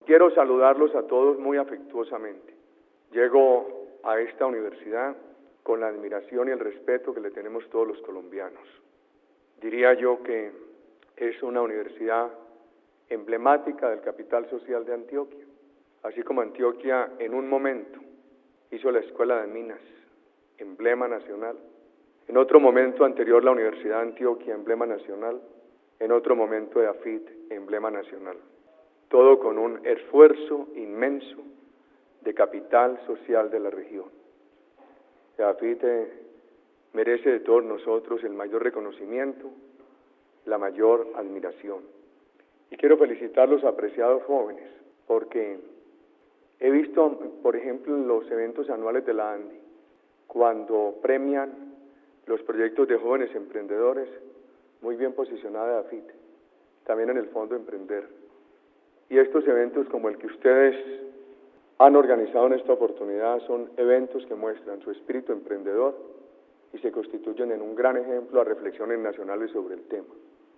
Quiero saludarlos a todos muy afectuosamente. Llego a esta universidad con la admiración y el respeto que le tenemos todos los colombianos. Diría yo que es una universidad emblemática del capital social de Antioquia, así como Antioquia en un momento hizo la Escuela de Minas, emblema nacional, en otro momento anterior la Universidad de Antioquia, emblema nacional, en otro momento de AFIT, emblema nacional. Todo con un esfuerzo inmenso de capital social de la región. AFIT merece de todos nosotros el mayor reconocimiento, la mayor admiración. Y quiero felicitar a los apreciados jóvenes, porque he visto, por ejemplo, en los eventos anuales de la ANDI, cuando premian los proyectos de jóvenes emprendedores, muy bien posicionada AFIT, también en el Fondo Emprender. Y estos eventos como el que ustedes han organizado en esta oportunidad son eventos que muestran su espíritu emprendedor y se constituyen en un gran ejemplo a reflexiones nacionales sobre el tema.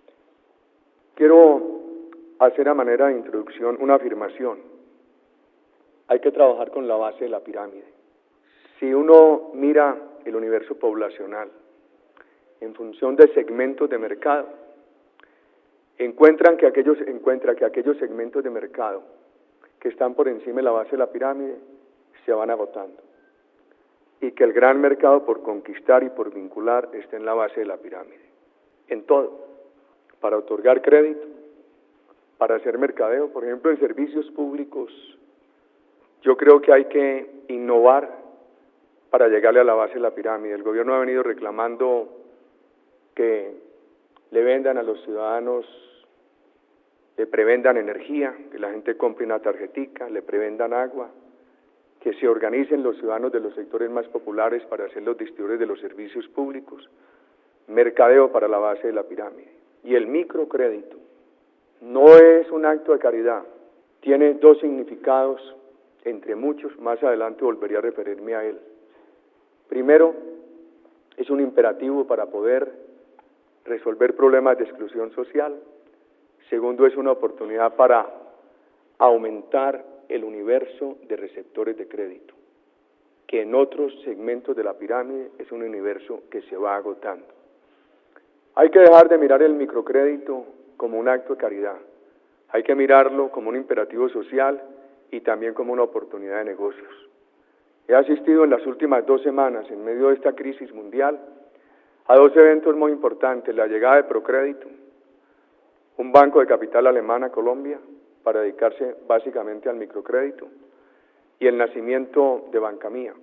Quiero hacer a manera de introducción una afirmación. Hay que trabajar con la base de la pirámide. Si uno mira el universo poblacional en función de segmentos de mercado, encuentra que aquellos segmentos de mercado que están por encima de la base de la pirámide se van agotando y que el gran mercado por conquistar y por vincular está en la base de la pirámide, en todo, para otorgar crédito, para hacer mercadeo, por ejemplo en servicios públicos. Yo creo que hay que innovar para llegarle a la base de la pirámide. El gobierno ha venido reclamando que le vendan a los ciudadanos, le prevendan energía, que la gente compre una tarjetica, le prevendan agua, que se organicen los ciudadanos de los sectores más populares para ser los distribuidores de los servicios públicos, mercadeo para la base de la pirámide. Y el microcrédito no es un acto de caridad, tiene dos significados, entre muchos, más adelante volvería a referirme a él. Primero, es un imperativo para poder resolver problemas de exclusión social. Segundo, es una oportunidad para aumentar el universo de receptores de crédito, que en otros segmentos de la pirámide es un universo que se va agotando. Hay que dejar de mirar el microcrédito como un acto de caridad, hay que mirarlo como un imperativo social y también como una oportunidad de negocios. He asistido en las últimas 2 semanas, en medio de esta crisis mundial, a 2 eventos muy importantes: la llegada de Procrédito, un banco de capital alemán a Colombia para dedicarse básicamente al microcrédito, y el nacimiento de Banca Mía,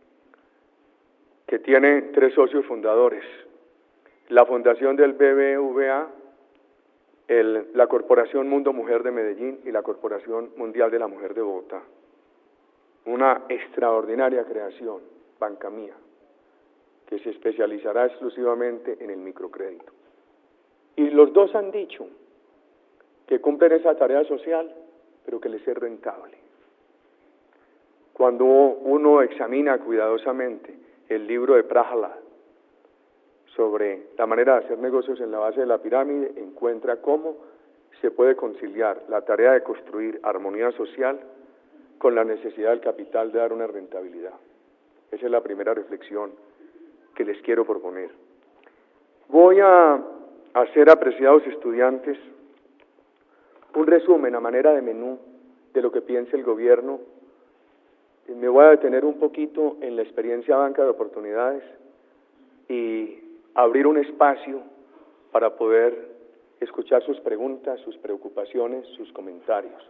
que tiene 3 socios fundadores: la Fundación del BBVA, la Corporación Mundo Mujer de Medellín y la Corporación Mundial de la Mujer de Bogotá. Una extraordinaria creación, Banca Mía, que se especializará exclusivamente en el microcrédito. Y los dos han dicho que cumplen esa tarea social, pero que les es rentable. Cuando uno examina cuidadosamente el libro de Prahalad sobre la manera de hacer negocios en la base de la pirámide, encuentra cómo se puede conciliar la tarea de construir armonía social con la necesidad del capital de dar una rentabilidad. Esa es la primera reflexión que les quiero proponer. Voy a hacer, apreciados estudiantes, un resumen a manera de menú de lo que piensa el gobierno. Me voy a detener un poquito en la experiencia Banca de Oportunidades y abrir un espacio para poder escuchar sus preguntas, sus preocupaciones, sus comentarios.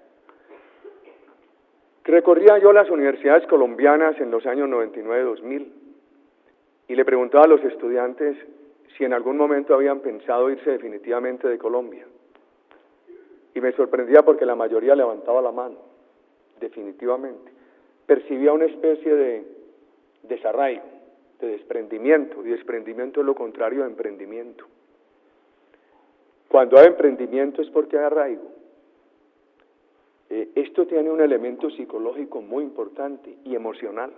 Recorría yo las universidades colombianas en los años 99-2000 y le preguntaba a los estudiantes si en algún momento habían pensado irse definitivamente de Colombia. Y me sorprendía porque la mayoría levantaba la mano, definitivamente. Percibía una especie de desarraigo, de desprendimiento, y desprendimiento es lo contrario de emprendimiento. Cuando hay emprendimiento es porque hay arraigo. Esto tiene un elemento psicológico muy importante y emocional.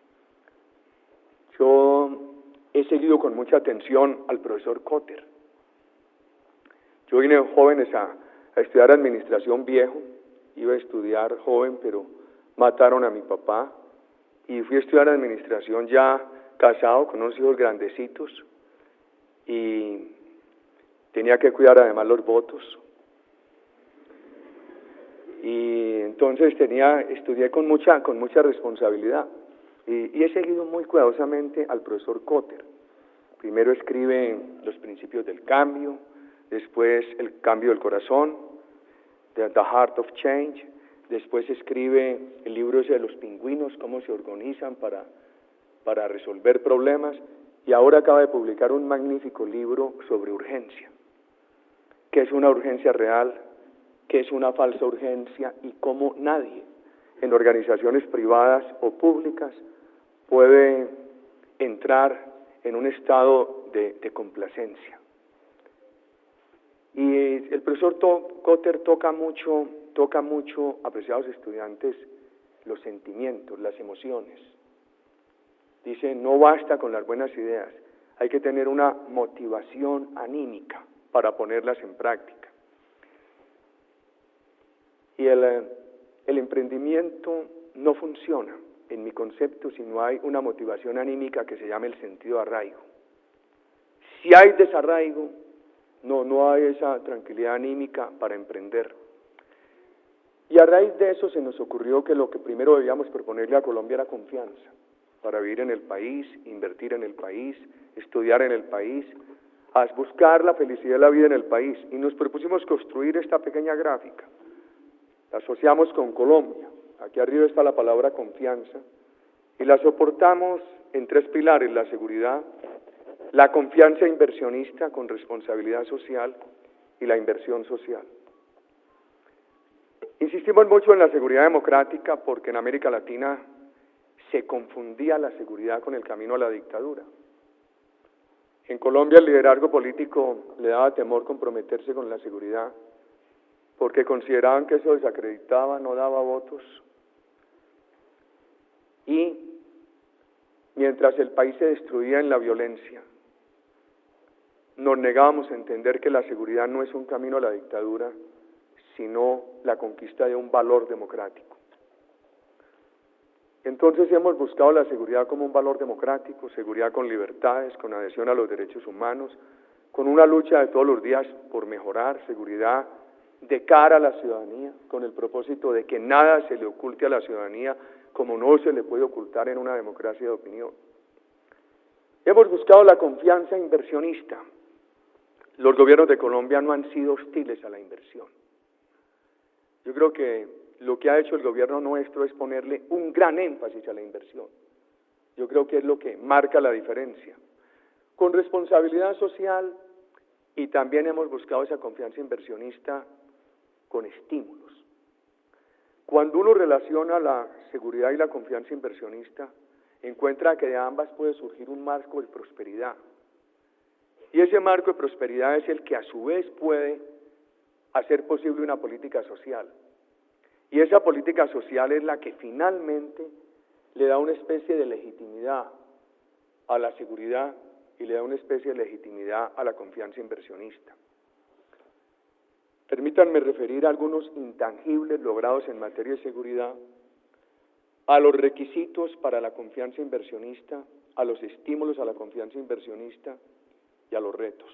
Yo he seguido con mucha atención al profesor Kotter. Yo vine jóvenes a estudiar administración viejo iba a estudiar joven, pero mataron a mi papá y fui a estudiar administración ya casado, con unos hijos grandecitos, y tenía que cuidar además los votos. Y entonces estudié con mucha responsabilidad y he seguido muy cuidadosamente al profesor Kotter. Primero escribe los principios del cambio, después el cambio del corazón, The Heart of Change, después escribe el libro ese de los pingüinos, cómo se organizan para resolver problemas, y ahora acaba de publicar un magnífico libro sobre urgencia, qué es una urgencia real, qué es una falsa urgencia y cómo nadie en organizaciones privadas o públicas puede entrar en un estado de complacencia. Y el profesor Kotter toca mucho, apreciados estudiantes, los sentimientos, las emociones. Dice, no basta con las buenas ideas, hay que tener una motivación anímica para ponerlas en práctica. Y el emprendimiento no funciona, en mi concepto, si no hay una motivación anímica que se llame el sentido de arraigo. Si hay desarraigo, no hay esa tranquilidad anímica para emprender. Y a raíz de eso se nos ocurrió que lo que primero debíamos proponerle a Colombia era confianza, para vivir en el país, invertir en el país, estudiar en el país, a buscar la felicidad de la vida en el país. Y nos propusimos construir esta pequeña gráfica. La asociamos con Colombia, aquí arriba está la palabra confianza, y la soportamos en tres pilares: la seguridad, la confianza inversionista con responsabilidad social y la inversión social. Insistimos mucho en la seguridad democrática porque en América Latina se confundía la seguridad con el camino a la dictadura. En Colombia el liderazgo político le daba temor comprometerse con la seguridad porque consideraban que eso desacreditaba, no daba votos. Y mientras el país se destruía en la violencia, nos negábamos a entender que la seguridad no es un camino a la dictadura, sino la conquista de un valor democrático. Entonces hemos buscado la seguridad como un valor democrático, seguridad con libertades, con adhesión a los derechos humanos, con una lucha de todos los días por mejorar, seguridad de cara a la ciudadanía, con el propósito de que nada se le oculte a la ciudadanía, como no se le puede ocultar en una democracia de opinión. Hemos buscado la confianza inversionista. Los gobiernos de Colombia no han sido hostiles a la inversión. Yo creo que lo que ha hecho el gobierno nuestro es ponerle un gran énfasis a la inversión. Yo creo que es lo que marca la diferencia. Con responsabilidad social, y también hemos buscado esa confianza inversionista con estímulos. Cuando uno relaciona la seguridad y la confianza inversionista, encuentra que de ambas puede surgir un marco de prosperidad. Y ese marco de prosperidad es el que a su vez puede hacer posible una política social. Y esa política social es la que finalmente le da una especie de legitimidad a la seguridad y le da una especie de legitimidad a la confianza inversionista. Permítanme referir a algunos intangibles logrados en materia de seguridad, a los requisitos para la confianza inversionista, a los estímulos a la confianza inversionista y a los retos.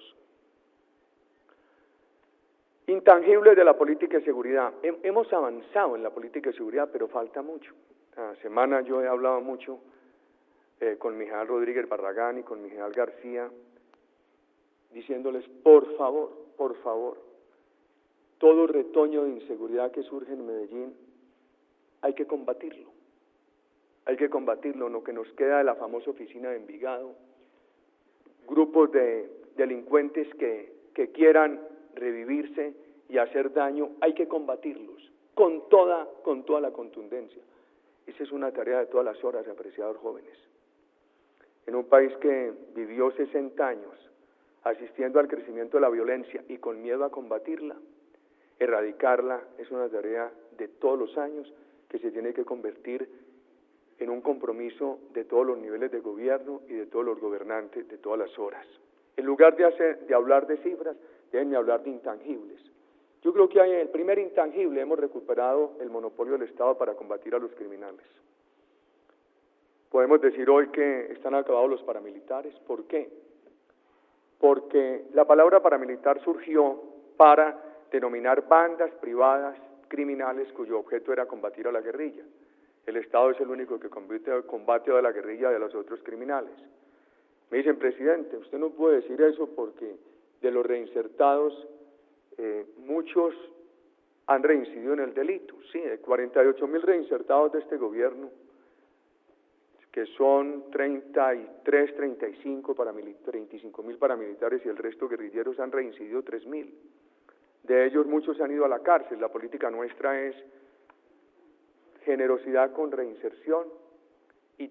Intangibles de la política de seguridad. Hemos avanzado en la política de seguridad, pero falta mucho. Esta semana yo he hablado mucho con mi general Rodríguez Barragán y con mi general García, diciéndoles, por favor, todo retoño de inseguridad que surge en Medellín, hay que combatirlo. Hay que combatirlo, lo que nos queda de la famosa oficina de Envigado, grupos de delincuentes que quieran revivirse y hacer daño, hay que combatirlos con toda la contundencia. Esa es una tarea de todas las horas, apreciados jóvenes. En un país que vivió 60 años asistiendo al crecimiento de la violencia y con miedo a combatirla, erradicarla es una tarea de todos los años que se tiene que convertir en un compromiso de todos los niveles de gobierno y de todos los gobernantes de todas las horas. En lugar de hablar de cifras, déjenme hablar de intangibles. Yo creo que el primer intangible, hemos recuperado el monopolio del Estado para combatir a los criminales. Podemos decir hoy que están acabados los paramilitares. ¿Por qué? Porque la palabra paramilitar surgió para denominar bandas privadas criminales cuyo objeto era combatir a la guerrilla. El Estado es el único que combate a la guerrilla de los otros criminales. Me dicen, presidente, usted no puede decir eso porque de los reinsertados muchos han reincidido en el delito. Sí, de 48.000 reinsertados de este gobierno, que son 33, 35.000 paramilitares y el resto guerrilleros, han reincidido 3.000. De ellos muchos han ido a la cárcel. La política nuestra es generosidad con reinserción y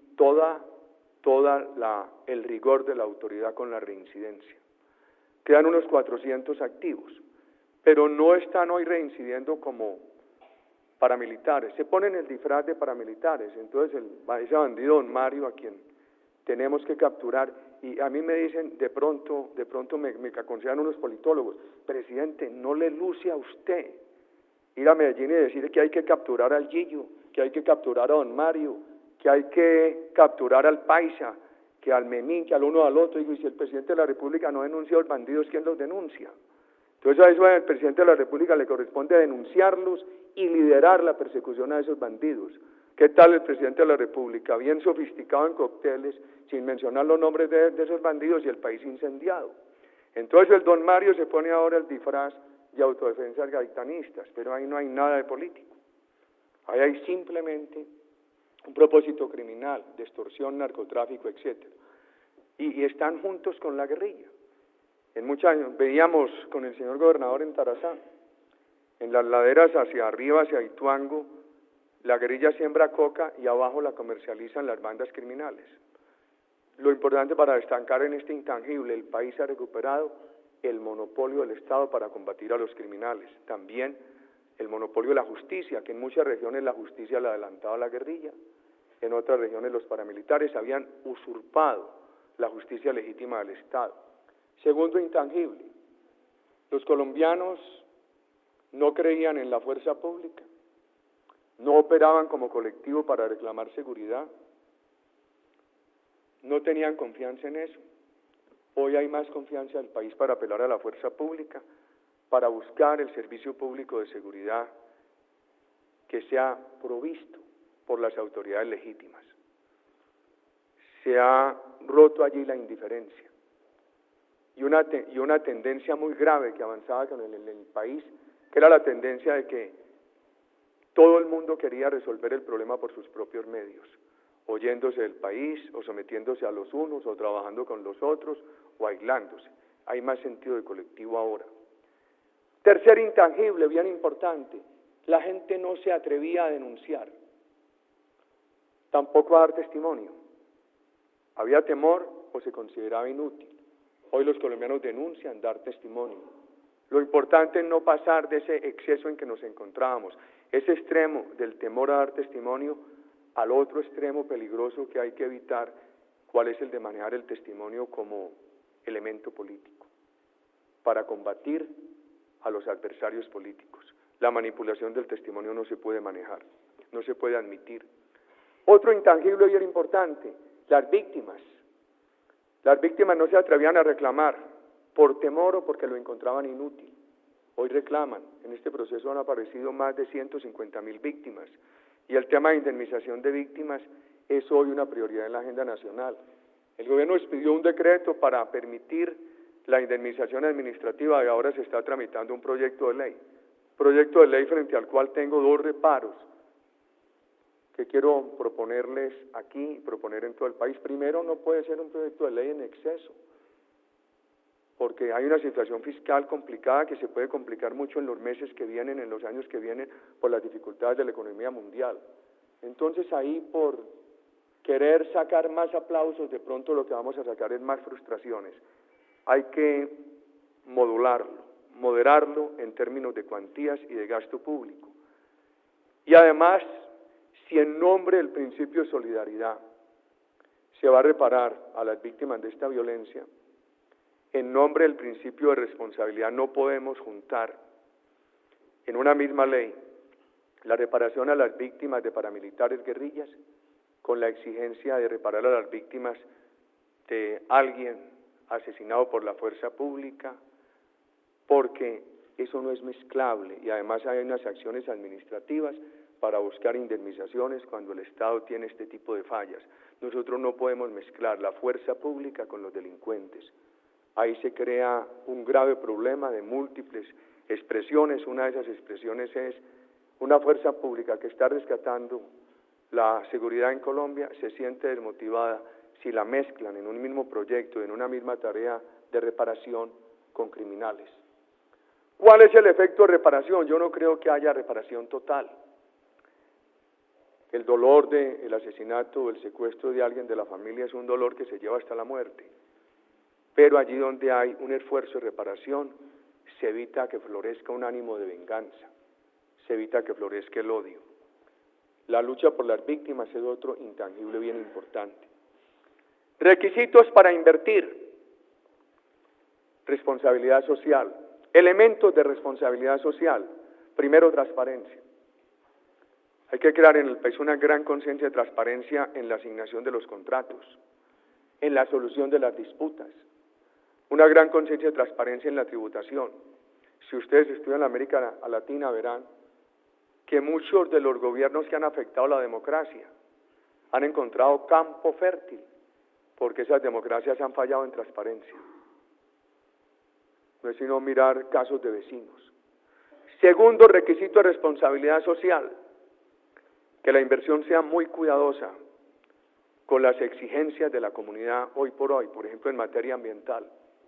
el rigor de la autoridad con la reincidencia. Quedan unos 400 activos, pero no están hoy reincidiendo como paramilitares, se ponen el disfraz de paramilitares. Entonces ese bandido Don Mario, a quien tenemos que capturar, y a mí me dicen, de pronto me aconsejan unos politólogos, presidente, no le luce a usted ir a Medellín y decir que hay que capturar al Gillo, que hay que capturar a Don Mario, que hay que capturar al Paisa, que al Menín, que al uno al otro. Digo, y si el presidente de la República no denuncia a los bandidos, ¿quién los denuncia? Entonces a eso al presidente de la República le corresponde denunciarlos y liderar la persecución a esos bandidos. ¿Qué tal el presidente de la República? Bien sofisticado en cócteles, sin mencionar los nombres de esos bandidos y el país incendiado. Entonces el Don Mario se pone ahora el disfraz de autodefensas gaitanistas, pero ahí no hay nada de político. Ahí hay simplemente un propósito criminal, de extorsión, narcotráfico, etc. Y están juntos con la guerrilla. En muchos años veíamos con el señor gobernador en Tarazá, en las laderas hacia arriba, hacia Ituango, la guerrilla siembra coca y abajo la comercializan las bandas criminales. Lo importante para destacar en este intangible, el país ha recuperado el monopolio del Estado para combatir a los criminales. También el monopolio de la justicia, que en muchas regiones la justicia la adelantaba a la guerrilla, en otras regiones los paramilitares habían usurpado la justicia legítima del Estado. Segundo intangible, los colombianos no creían en la fuerza pública, no operaban como colectivo para reclamar seguridad, no tenían confianza en eso. Hoy hay más confianza del país para apelar a la fuerza pública, para buscar el servicio público de seguridad que sea provisto por las autoridades legítimas. Se ha roto allí la indiferencia. Y una tendencia muy grave que avanzaba en el país, que era la tendencia de que todo el mundo quería resolver el problema por sus propios medios, o yéndose del país, o sometiéndose a los unos, o trabajando con los otros, o aislándose. Hay más sentido de colectivo ahora. Tercer intangible, bien importante, la gente no se atrevía a denunciar, tampoco a dar testimonio. Había temor o se consideraba inútil. Hoy los colombianos denuncian dar testimonio. Lo importante es no pasar de ese exceso en que nos encontrábamos, ese extremo del temor a dar testimonio, al otro extremo peligroso que hay que evitar, cuál es el de manejar el testimonio como elemento político, para combatir a los adversarios políticos. La manipulación del testimonio no se puede manejar, no se puede admitir. Otro intangible y era importante, las víctimas. Las víctimas no se atrevían a reclamar por temor o porque lo encontraban inútil. Hoy reclaman. En este proceso han aparecido más de 150.000 víctimas y el tema de indemnización de víctimas es hoy una prioridad en la agenda nacional. El gobierno expidió un decreto para permitir la indemnización administrativa y ahora se está tramitando un proyecto de ley frente al cual tengo dos reparos que quiero proponerles aquí, proponer en todo el país. Primero, no puede ser un proyecto de ley en exceso, porque hay una situación fiscal complicada que se puede complicar mucho en los meses que vienen, en los años que vienen, por las dificultades de la economía mundial. Entonces ahí, por querer sacar más aplausos, de pronto lo que vamos a sacar es más frustraciones. Hay que moderarlo en términos de cuantías y de gasto público. Y además, si en nombre del principio de solidaridad se va a reparar a las víctimas de esta violencia, en nombre del principio de responsabilidad no podemos juntar en una misma ley la reparación a las víctimas de paramilitares guerrillas con la exigencia de reparar a las víctimas de alguien asesinado por la fuerza pública, porque eso no es mezclable y además hay unas acciones administrativas para buscar indemnizaciones cuando el Estado tiene este tipo de fallas. Nosotros no podemos mezclar la fuerza pública con los delincuentes. Ahí se crea un grave problema de múltiples expresiones. Una de esas expresiones es una fuerza pública que está rescatando la seguridad en Colombia se siente desmotivada si la mezclan en un mismo proyecto, en una misma tarea de reparación con criminales. ¿Cuál es el efecto de reparación? Yo no creo que haya reparación total. El dolor del asesinato o el secuestro de alguien de la familia es un dolor que se lleva hasta la muerte. Pero allí donde hay un esfuerzo de reparación, se evita que florezca un ánimo de venganza, se evita que florezca el odio. La lucha por las víctimas es otro intangible bien importante. Requisitos para invertir. Responsabilidad social. Elementos de responsabilidad social. Primero, transparencia. Hay que crear en el país una gran conciencia de transparencia en la asignación de los contratos, en la solución de las disputas, una gran conciencia de transparencia en la tributación. Si ustedes estudian la América Latina verán que muchos de los gobiernos que han afectado la democracia han encontrado campo fértil, porque esas democracias han fallado en transparencia. No es sino mirar casos de vecinos. Segundo requisito de responsabilidad social, que la inversión sea muy cuidadosa con las exigencias de la comunidad hoy por hoy, por ejemplo en materia ambiental.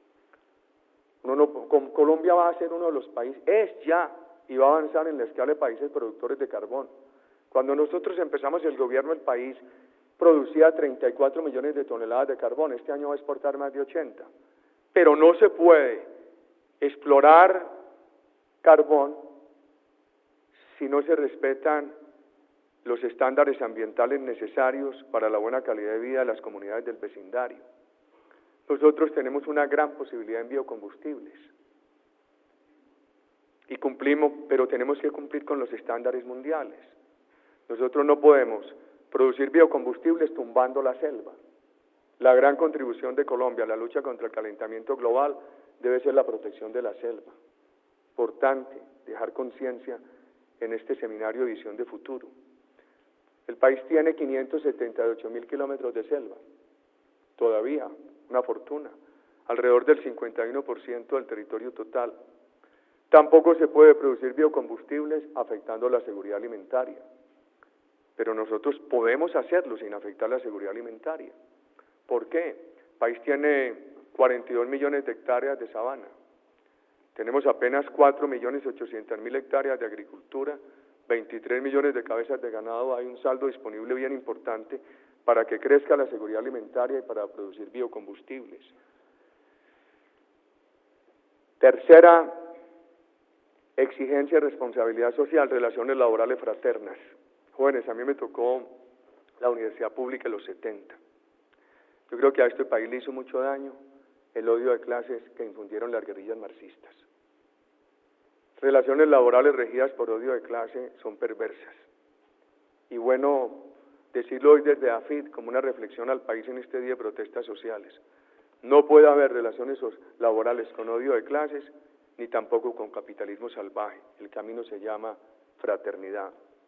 Colombia va a ser uno de los países, es ya, y va a avanzar en la escala de países productores de carbón. Cuando nosotros empezamos el gobierno, el país producía 34 millones de toneladas de carbón, este año va a exportar más de 80. Pero no se puede explorar carbón si no se respetan los estándares ambientales necesarios para la buena calidad de vida de las comunidades del vecindario. Nosotros tenemos una gran posibilidad en biocombustibles y cumplimos, pero tenemos que cumplir con los estándares mundiales. Nosotros no podemos producir biocombustibles tumbando la selva. La gran contribución de Colombia a la lucha contra el calentamiento global debe ser la protección de la selva. Importante dejar conciencia en este seminario de visión de futuro. El país tiene 578.000 kilómetros de selva, todavía una fortuna, alrededor del 51% del territorio total. Tampoco se puede producir biocombustibles afectando la seguridad alimentaria, pero nosotros podemos hacerlo sin afectar la seguridad alimentaria. ¿Por qué? El país tiene 42 millones de hectáreas de sabana, tenemos apenas 4.800.000 hectáreas de agricultura, 23 millones de cabezas de ganado, hay un saldo disponible bien importante para que crezca la seguridad alimentaria y para producir biocombustibles. Tercera exigencia de responsabilidad social, relaciones laborales fraternas. Jóvenes, a mí me tocó la universidad pública en los 70. Yo creo que a este país le hizo mucho daño el odio de clases que infundieron las guerrillas marxistas. Relaciones laborales regidas por odio de clase son perversas. Y bueno, decirlo hoy desde AFID como una reflexión al país en este día de protestas sociales. No puede haber relaciones laborales con odio de clases, ni tampoco con capitalismo salvaje. El camino se llama fraternidad.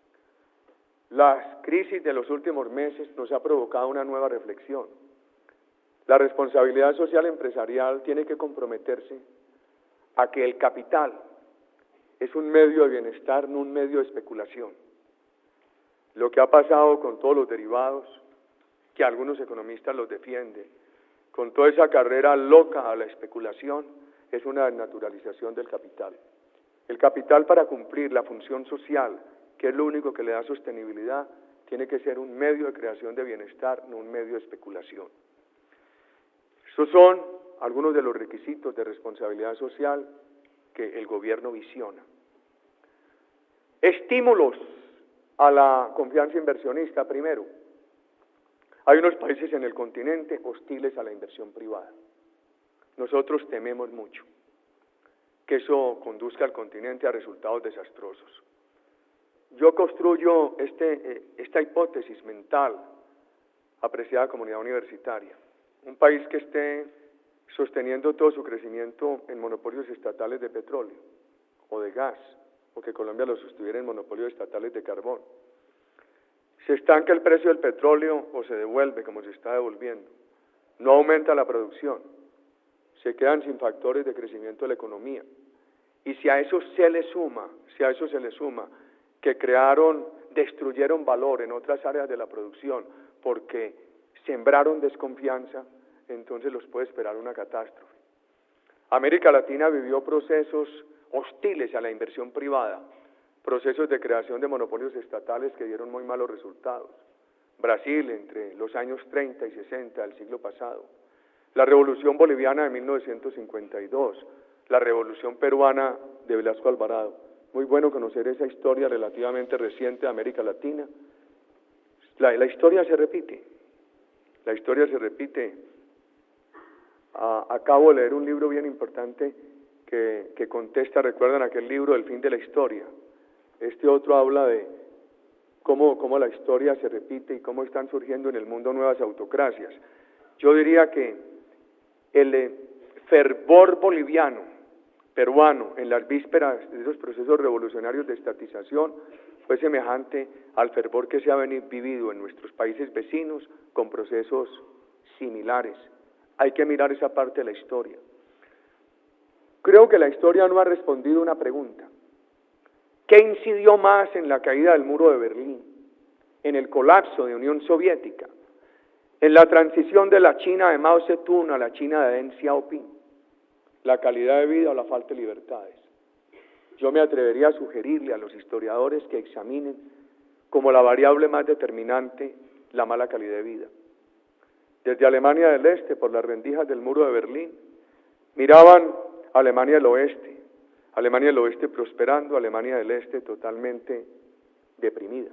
La crisis de los últimos meses nos ha provocado una nueva reflexión. La responsabilidad social empresarial tiene que comprometerse a que el capital es un medio de bienestar, no un medio de especulación. Lo que ha pasado con todos los derivados, que algunos economistas los defienden, con toda esa carrera loca a la especulación, es una desnaturalización del capital. El capital, para cumplir la función social, que es lo único que le da sostenibilidad, tiene que ser un medio de creación de bienestar, no un medio de especulación. Estos son algunos de los requisitos de responsabilidad social que el gobierno visiona. Estímulos a la confianza inversionista, primero. Hay unos países en el continente hostiles a la inversión privada. Nosotros tememos mucho. que eso conduzca al continente a resultados desastrosos. Yo construyo esta hipótesis mental, apreciada comunidad universitaria. Un país que esté sosteniendo todo su crecimiento en monopolios estatales de petróleo o de gas, o que Colombia lo sostuviera en monopolios estatales de carbón. Se estanca el precio del petróleo o se devuelve como se está devolviendo. No aumenta la producción. Se quedan sin factores de crecimiento de la economía. Y si a eso se le suma, que destruyeron valor en otras áreas de la producción porque sembraron desconfianza, entonces los puede esperar una catástrofe. América Latina vivió procesos hostiles a la inversión privada, procesos de creación de monopolios estatales que dieron muy malos resultados. Brasil entre los años 30 y 60 del siglo pasado, la Revolución Boliviana de 1952, la Revolución Peruana de Velasco Alvarado. Muy bueno conocer esa historia relativamente reciente de América Latina. La historia se repite, Acabo de leer un libro bien importante que contesta, recuerdan aquel libro El fin de la historia. Este otro habla de cómo la historia se repite y cómo están surgiendo en el mundo nuevas autocracias. Yo diría que el fervor peruano, en las vísperas de esos procesos revolucionarios de estatización, fue semejante al fervor que se ha vivido en nuestros países vecinos con procesos similares. Hay que mirar esa parte de la historia. Creo que la historia no ha respondido una pregunta. ¿Qué incidió más en la caída del muro de Berlín, en el colapso de Unión Soviética, en la transición de la China de Mao Zedong a la China de Deng Xiaoping? ¿La calidad de vida o la falta de libertades? Yo me atrevería a sugerirle a los historiadores que examinen como la variable más determinante la mala calidad de vida. Desde Alemania del Este, por las rendijas del muro de Berlín, miraban a Alemania del Oeste prosperando, Alemania del Este totalmente deprimida.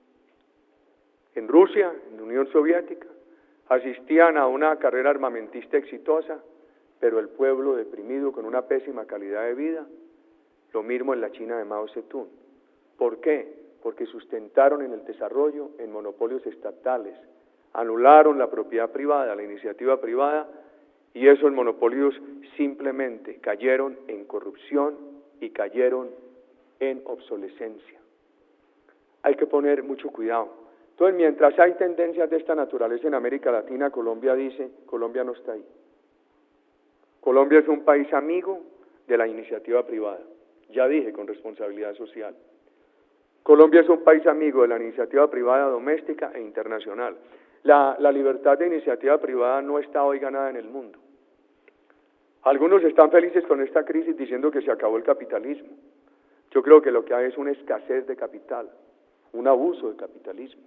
En Rusia, en la Unión Soviética, asistían a una carrera armamentista exitosa, pero el pueblo deprimido con una pésima calidad de vida. Lo mismo en la China de Mao Zedong. ¿Por qué? Porque sustentaron en el desarrollo en monopolios estatales, anularon la propiedad privada, la iniciativa privada, y esos monopolios simplemente cayeron en corrupción y cayeron en obsolescencia. Hay que poner mucho cuidado. Entonces, mientras hay tendencias de esta naturaleza en América Latina, Colombia no está ahí. Colombia es un país amigo de la iniciativa privada. Ya dije, con responsabilidad social. Colombia es un país amigo de la iniciativa privada doméstica e internacional. La libertad de iniciativa privada no está hoy ganada en el mundo. Algunos están felices con esta crisis diciendo que se acabó el capitalismo. Yo creo que lo que hay es una escasez de capital, un abuso de capitalismo,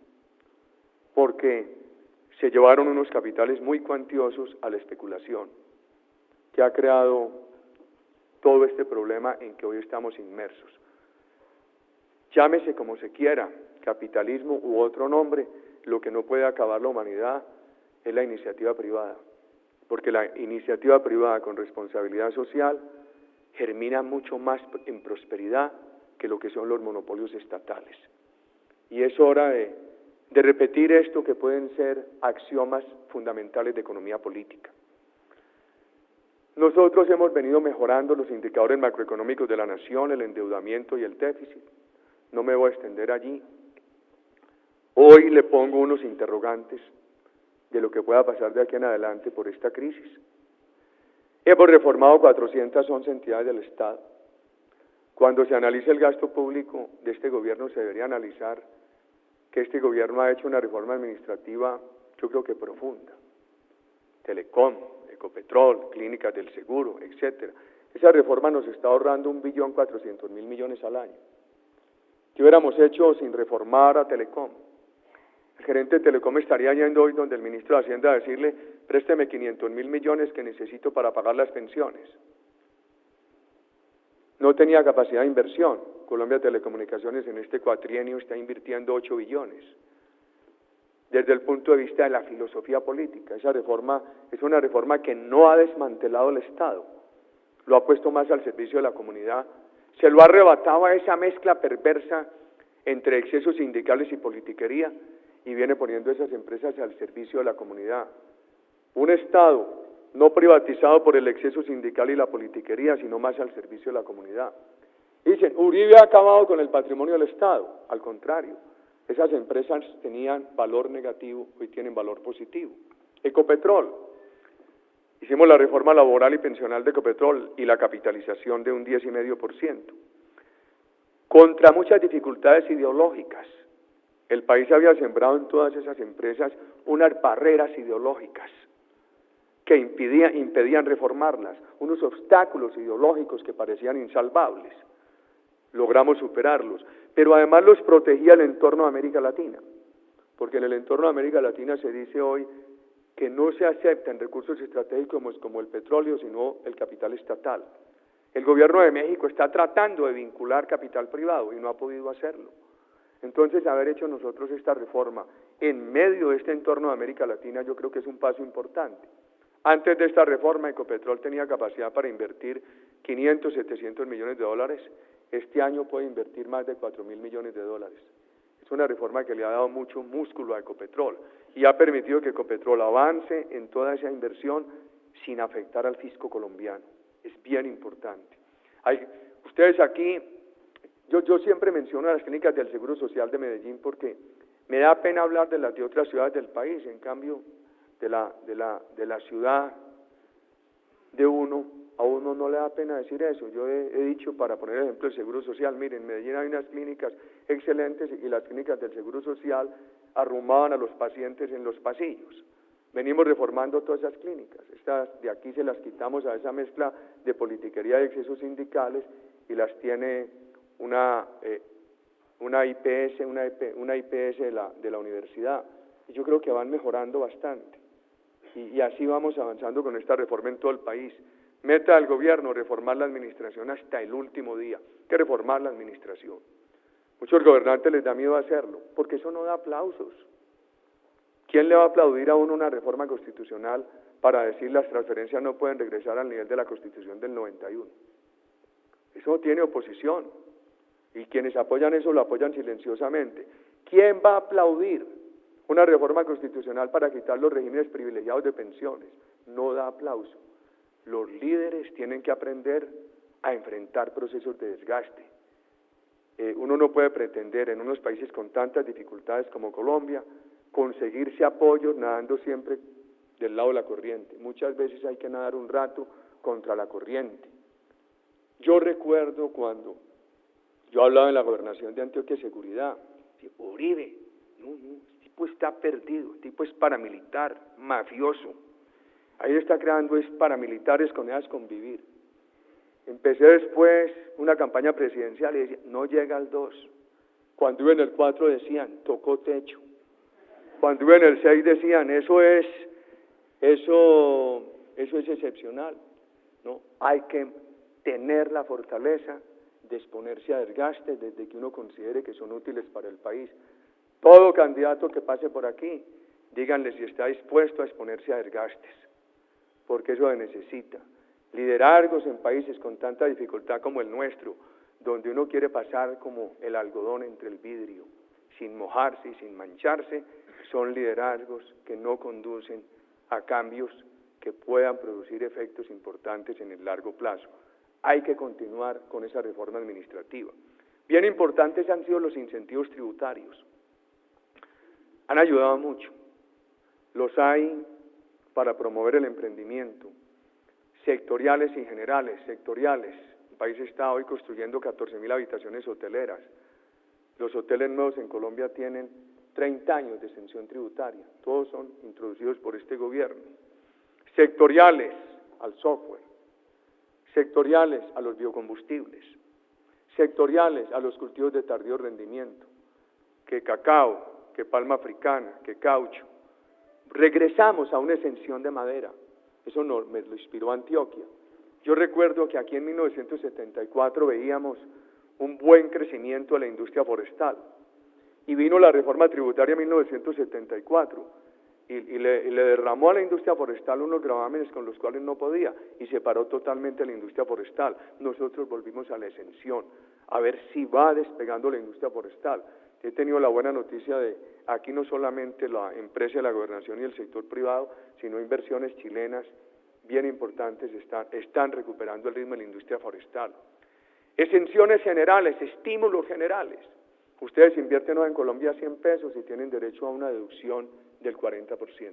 porque se llevaron unos capitales muy cuantiosos a la especulación, que ha creado todo este problema en que hoy estamos inmersos. Llámese como se quiera, capitalismo u otro nombre, lo que no puede acabar la humanidad es la iniciativa privada, porque la iniciativa privada con responsabilidad social germina mucho más en prosperidad que lo que son los monopolios estatales. Y es hora de repetir esto, que pueden ser axiomas fundamentales de economía política. Nosotros hemos venido mejorando los indicadores macroeconómicos de la nación, el endeudamiento y el déficit. No me voy a extender allí. Hoy le pongo unos interrogantes de lo que pueda pasar de aquí en adelante por esta crisis. Hemos reformado 411 entidades del Estado. Cuando se analice el gasto público de este gobierno, se debería analizar que este gobierno ha hecho una reforma administrativa, yo creo que profunda. Telecom, Ecopetrol, clínicas del seguro, etcétera. Esa reforma nos está ahorrando 1.400.000 millones al año. ¿Qué hubiéramos hecho sin reformar a Telecom? El gerente de Telecom estaría yendo hoy donde el ministro de Hacienda a decirle: présteme 500.000 millones que necesito para pagar las pensiones. No tenía capacidad de inversión. Colombia Telecomunicaciones en este cuatrienio está invirtiendo 8 billones. Desde el punto de vista de la filosofía política, esa reforma es una reforma que no ha desmantelado el Estado, lo ha puesto más al servicio de la comunidad, se lo ha arrebatado a esa mezcla perversa entre excesos sindicales y politiquería, y viene poniendo esas empresas al servicio de la comunidad. Un Estado no privatizado por el exceso sindical y la politiquería, sino más al servicio de la comunidad. Dicen, Uribe ha acabado con el patrimonio del Estado. Al contrario, esas empresas tenían valor negativo, hoy tienen valor positivo. Ecopetrol, hicimos la reforma laboral y pensional de Ecopetrol y la capitalización de un 10,5%. Contra muchas dificultades ideológicas, el país había sembrado en todas esas empresas unas barreras ideológicas que impedían reformarlas, unos obstáculos ideológicos que parecían insalvables. Logramos superarlos, pero además los protegía el entorno de América Latina, porque en el entorno de América Latina se dice hoy que no se aceptan recursos estratégicos como el petróleo, sino el capital estatal. El gobierno de México está tratando de vincular capital privado y no ha podido hacerlo. Entonces, haber hecho nosotros esta reforma en medio de este entorno de América Latina, yo creo que es un paso importante. Antes de esta reforma, Ecopetrol tenía capacidad para invertir 500, 700 millones de dólares. Este año puede invertir más de 4.000 millones de dólares. Es una reforma que le ha dado mucho músculo a Ecopetrol y ha permitido que Ecopetrol avance en toda esa inversión sin afectar al fisco colombiano. Es bien importante. Ustedes aquí, yo siempre menciono las clínicas del Seguro Social de Medellín porque me da pena hablar de las de otras ciudades del país, en cambio de la ciudad de uno, a uno no le da pena decir eso. Yo he dicho, para poner ejemplo, el Seguro Social, miren, en Medellín hay unas clínicas excelentes y las clínicas del Seguro Social arrumaban a los pacientes en los pasillos. Venimos reformando todas esas clínicas, estas de aquí se las quitamos a esa mezcla de politiquería y excesos sindicales y las tiene una IPS de la universidad, y yo creo que van mejorando bastante. Y así vamos avanzando con esta reforma en todo el país. Meta del gobierno, reformar la administración hasta el último día, que reformar la administración. Muchos gobernantes les da miedo hacerlo, porque eso no da aplausos. ¿Quién le va a aplaudir a uno una reforma constitucional para decir las transferencias no pueden regresar al nivel de la Constitución del 91? Eso no tiene oposición, y quienes apoyan eso lo apoyan silenciosamente. ¿Quién va a aplaudir una reforma constitucional para quitar los regímenes privilegiados de pensiones? No da aplauso. Los líderes tienen que aprender a enfrentar procesos de desgaste. Uno no puede pretender en unos países con tantas dificultades como Colombia conseguirse apoyos nadando siempre del lado de la corriente. Muchas veces hay que nadar un rato contra la corriente. Yo recuerdo cuando yo hablaba en la gobernación de Antioquia de seguridad, Uribe, no, este tipo está perdido, este tipo es paramilitar, mafioso. Ahí está creando es paramilitares con ellas convivir. Empecé después una campaña presidencial y decía, no llega al 2. Cuando iba en el 4 decían, tocó techo. Cuando iba en el 6 decían, eso es excepcional. ¿No? Hay que tener la fortaleza de exponerse a desgastes desde que uno considere que son útiles para el país. Todo candidato que pase por aquí, díganle si está dispuesto a exponerse a desgastes, porque eso se necesita. Liderazgos en países con tanta dificultad como el nuestro, donde uno quiere pasar como el algodón entre el vidrio, sin mojarse y sin mancharse, son liderazgos que no conducen a cambios que puedan producir efectos importantes en el largo plazo. Hay que continuar con esa reforma administrativa. Bien importantes han sido los incentivos tributarios. Han ayudado mucho. Los hay para promover el emprendimiento, sectoriales y generales. Sectoriales, el país está hoy construyendo 14.000 habitaciones hoteleras. Los hoteles nuevos en Colombia tienen 30 años de exención tributaria, todos son introducidos por este gobierno. Sectoriales al software, sectoriales a los biocombustibles, sectoriales a los cultivos de tardío rendimiento, que cacao, que palma africana, que caucho. Regresamos a una exención de madera, eso no, me lo inspiró Antioquia. Yo recuerdo que aquí en 1974 veíamos un buen crecimiento de la industria forestal, y vino la reforma tributaria en 1974, y le derramó a la industria forestal unos gravámenes con los cuales no podía, y separó totalmente la industria forestal. Nosotros volvimos a la exención, a ver si va despegando la industria forestal. He tenido la buena noticia de, aquí no solamente la empresa de la gobernación y el sector privado, sino inversiones chilenas bien importantes están recuperando el ritmo de la industria forestal. Exenciones generales, estímulos generales. Ustedes invierten hoy en Colombia 100 pesos y tienen derecho a una deducción del 40%.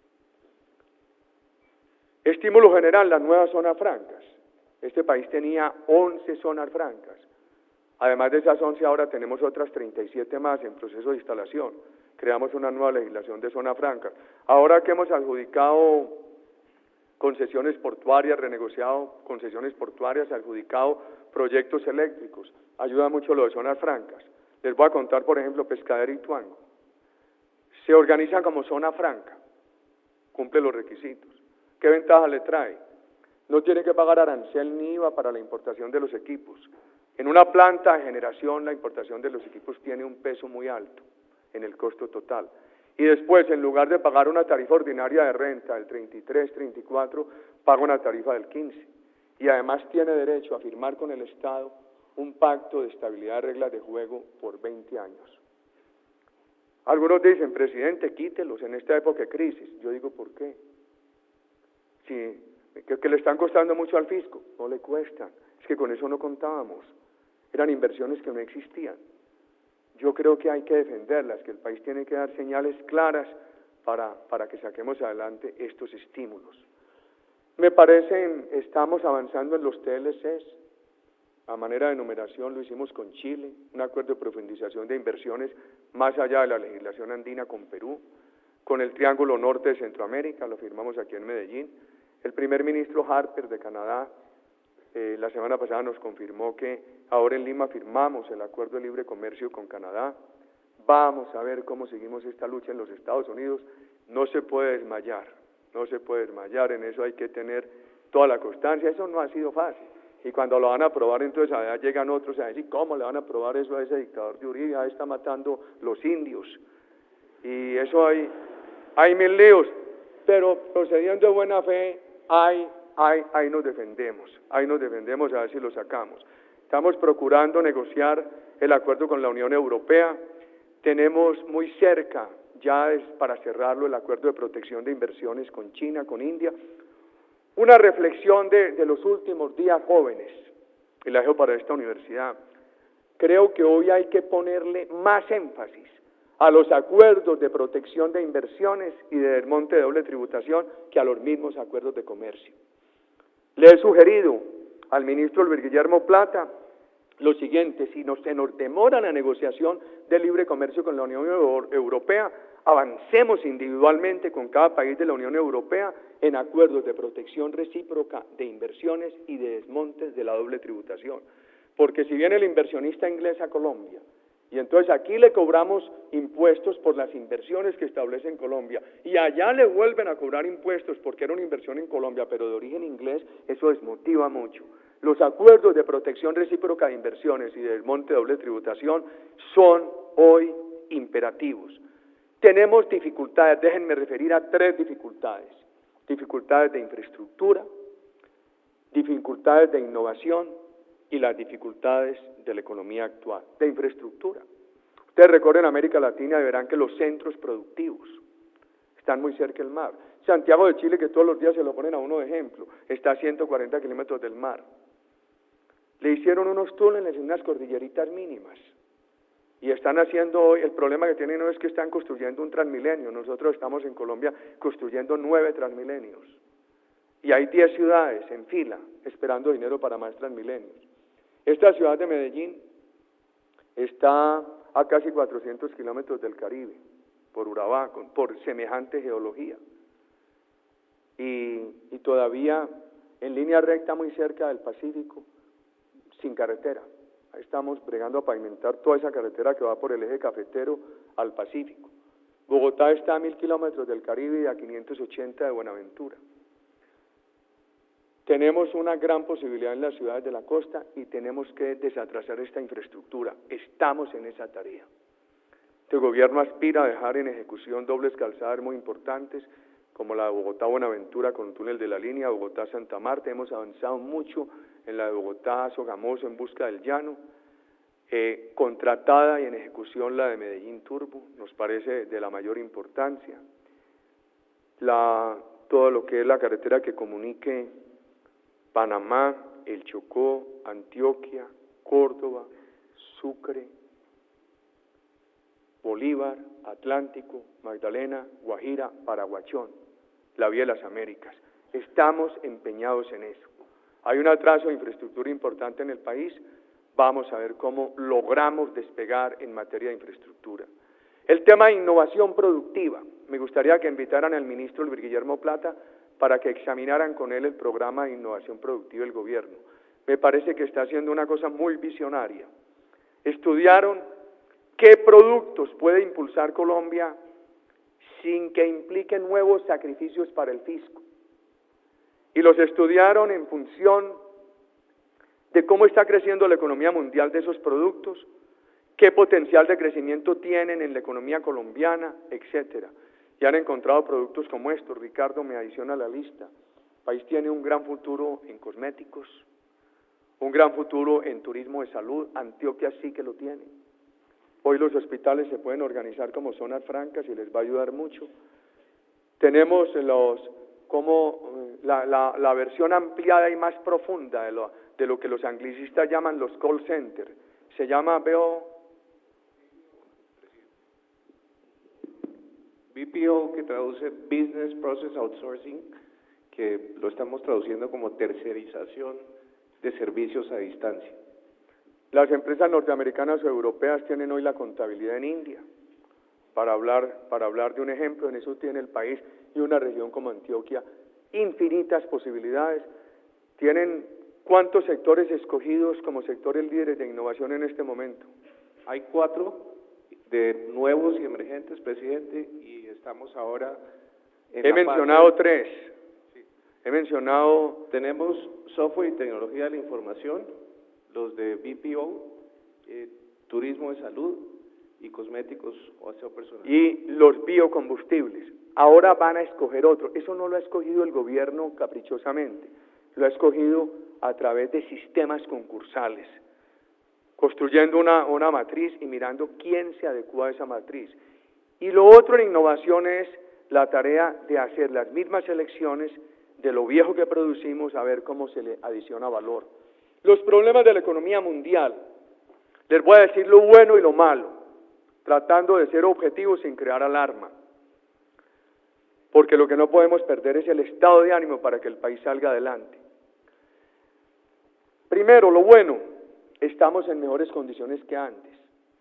Estímulo general, las nuevas zonas francas. Este país tenía 11 zonas francas. Además de esas 11, ahora tenemos otras 37 más en proceso de instalación. Creamos una nueva legislación de zona franca. Ahora que hemos adjudicado concesiones portuarias, renegociado concesiones portuarias, adjudicado proyectos eléctricos, ayuda mucho lo de zonas francas. Les voy a contar, por ejemplo, Pescadero y Tuango. Se organiza como zona franca, cumple los requisitos. ¿Qué ventaja le trae? No tiene que pagar arancel ni IVA para la importación de los equipos. En una planta de generación, la importación de los equipos tiene un peso muy alto en el costo total. Y después, en lugar de pagar una tarifa ordinaria de renta del 33, 34, paga una tarifa del 15. Y además tiene derecho a firmar con el Estado un pacto de estabilidad de reglas de juego por 20 años. Algunos dicen, presidente, quítelos en esta época de crisis. Yo digo, ¿por qué? Si, que le están costando mucho al fisco, no le cuestan. Es que con eso no contábamos. Eran inversiones que no existían. Yo creo que hay que defenderlas, que el país tiene que dar señales claras para que saquemos adelante estos estímulos. Me parece, estamos avanzando en los TLCs, a manera de enumeración lo hicimos con Chile, un acuerdo de profundización de inversiones más allá de la legislación andina con Perú, con el Triángulo Norte de Centroamérica, lo firmamos aquí en Medellín. El primer ministro Harper de Canadá la semana pasada nos confirmó que ahora en Lima firmamos el acuerdo de libre comercio con Canadá. Vamos a ver cómo seguimos esta lucha en los Estados Unidos. No se puede desmayar, no se puede desmayar, en eso hay que tener toda la constancia, eso no ha sido fácil. Y cuando lo van a aprobar, entonces allá llegan otros a decir, ¿cómo le van a aprobar eso a ese dictador de Uribe? Ahí está matando los indios. Y eso hay mil líos, pero procediendo de buena fe, ahí nos defendemos a ver si lo sacamos. Estamos procurando negociar el acuerdo con la Unión Europea, tenemos muy cerca, ya es para cerrarlo, el acuerdo de protección de inversiones con China, con India. Una reflexión de los últimos días jóvenes, y la dejo para esta universidad. Creo que hoy hay que ponerle más énfasis a los acuerdos de protección de inversiones y de desmonte de doble tributación que a los mismos acuerdos de comercio. Le he sugerido al ministro Luis Guillermo Plata lo siguiente: si se nos demora la negociación de libre comercio con la Unión Europea, avancemos individualmente con cada país de la Unión Europea en acuerdos de protección recíproca de inversiones y de desmontes de la doble tributación. Porque si viene el inversionista inglés a Colombia, y entonces aquí le cobramos impuestos por las inversiones que establece en Colombia, y allá le vuelven a cobrar impuestos porque era una inversión en Colombia, pero de origen inglés, eso desmotiva mucho. Los acuerdos de protección recíproca de inversiones y de desmonte de doble tributación son hoy imperativos. Tenemos dificultades, déjenme referir a 3 dificultades. Dificultades de infraestructura, dificultades de innovación y las dificultades de la economía actual, de infraestructura. Ustedes recorren América Latina y verán que los centros productivos están muy cerca del mar. Santiago de Chile, que todos los días se lo ponen a uno de ejemplo, está a 140 kilómetros del mar. Le hicieron unos túneles en unas cordilleritas mínimas y están haciendo hoy, el problema que tienen hoy es que están construyendo un Transmilenio. Nosotros estamos en Colombia construyendo 9 Transmilenios y hay 10 ciudades en fila esperando dinero para más Transmilenios. Esta ciudad de Medellín está a casi 400 kilómetros del Caribe, por Urabá, por semejante geología, y todavía en línea recta muy cerca del Pacífico, sin carretera. Ahí estamos bregando a pavimentar toda esa carretera que va por el eje cafetero al Pacífico. Bogotá está a 1000 kilómetros del Caribe y a 580 de Buenaventura. Tenemos una gran posibilidad en las ciudades de la costa y tenemos que desatrasar esta infraestructura. Estamos en esa tarea. Este gobierno aspira a dejar en ejecución dobles calzadas muy importantes, como la de Bogotá-Buenaventura con el túnel de la línea, Bogotá-Santa Marta. Hemos avanzado mucho en la de Bogotá-Sogamoso en busca del llano. Contratada y en ejecución la de Medellín-Turbo, nos parece de la mayor importancia. Todo lo que es la carretera que comunique Panamá, El Chocó, Antioquia, Córdoba, Sucre, Bolívar, Atlántico, Magdalena, Guajira, Paraguachón, la vía de las Américas. Estamos empeñados en eso. Hay un atraso de infraestructura importante en el país. Vamos a ver cómo logramos despegar en materia de infraestructura. El tema de innovación productiva. Me gustaría que invitaran al ministro Luis Guillermo Plata para que examinaran con él el programa de innovación productiva del gobierno. Me parece que está haciendo una cosa muy visionaria. Estudiaron qué productos puede impulsar Colombia sin que impliquen nuevos sacrificios para el fisco. Y los estudiaron en función de cómo está creciendo la economía mundial de esos productos, qué potencial de crecimiento tienen en la economía colombiana, etcétera. Y han encontrado productos como estos. Ricardo me adiciona a la lista. El país tiene un gran futuro en cosméticos, un gran futuro en turismo de salud. Antioquia sí que lo tiene. Hoy los hospitales se pueden organizar como zonas francas y les va a ayudar mucho. Tenemos la versión ampliada y más profunda de lo que los anglicistas llaman los call centers. Se llama BPO, que traduce Business Process Outsourcing, que lo estamos traduciendo como tercerización de servicios a distancia. Las empresas norteamericanas o europeas tienen hoy la contabilidad en India. Para hablar de un ejemplo, en eso tiene el país y una región como Antioquia infinitas posibilidades. Tienen ¿cuántos sectores escogidos como sectores líderes de innovación en este momento? Hay 4 de nuevos y emergentes, presidente, y estamos ahora en He mencionado 3. Sí. He mencionado... Tenemos software y tecnología de la información, los de BPO, turismo de salud y cosméticos o aseo personal. Y los biocombustibles. Ahora van a escoger otro. Eso no lo ha escogido el gobierno caprichosamente, lo ha escogido a través de sistemas concursales, construyendo una matriz y mirando quién se adecua a esa matriz. Y lo otro en innovación es la tarea de hacer las mismas selecciones de lo viejo que producimos, a ver cómo se le adiciona valor. Los problemas de la economía mundial, les voy a decir lo bueno y lo malo, tratando de ser objetivos sin crear alarma, porque lo que no podemos perder es el estado de ánimo para que el país salga adelante. Primero, lo bueno, estamos en mejores condiciones que antes.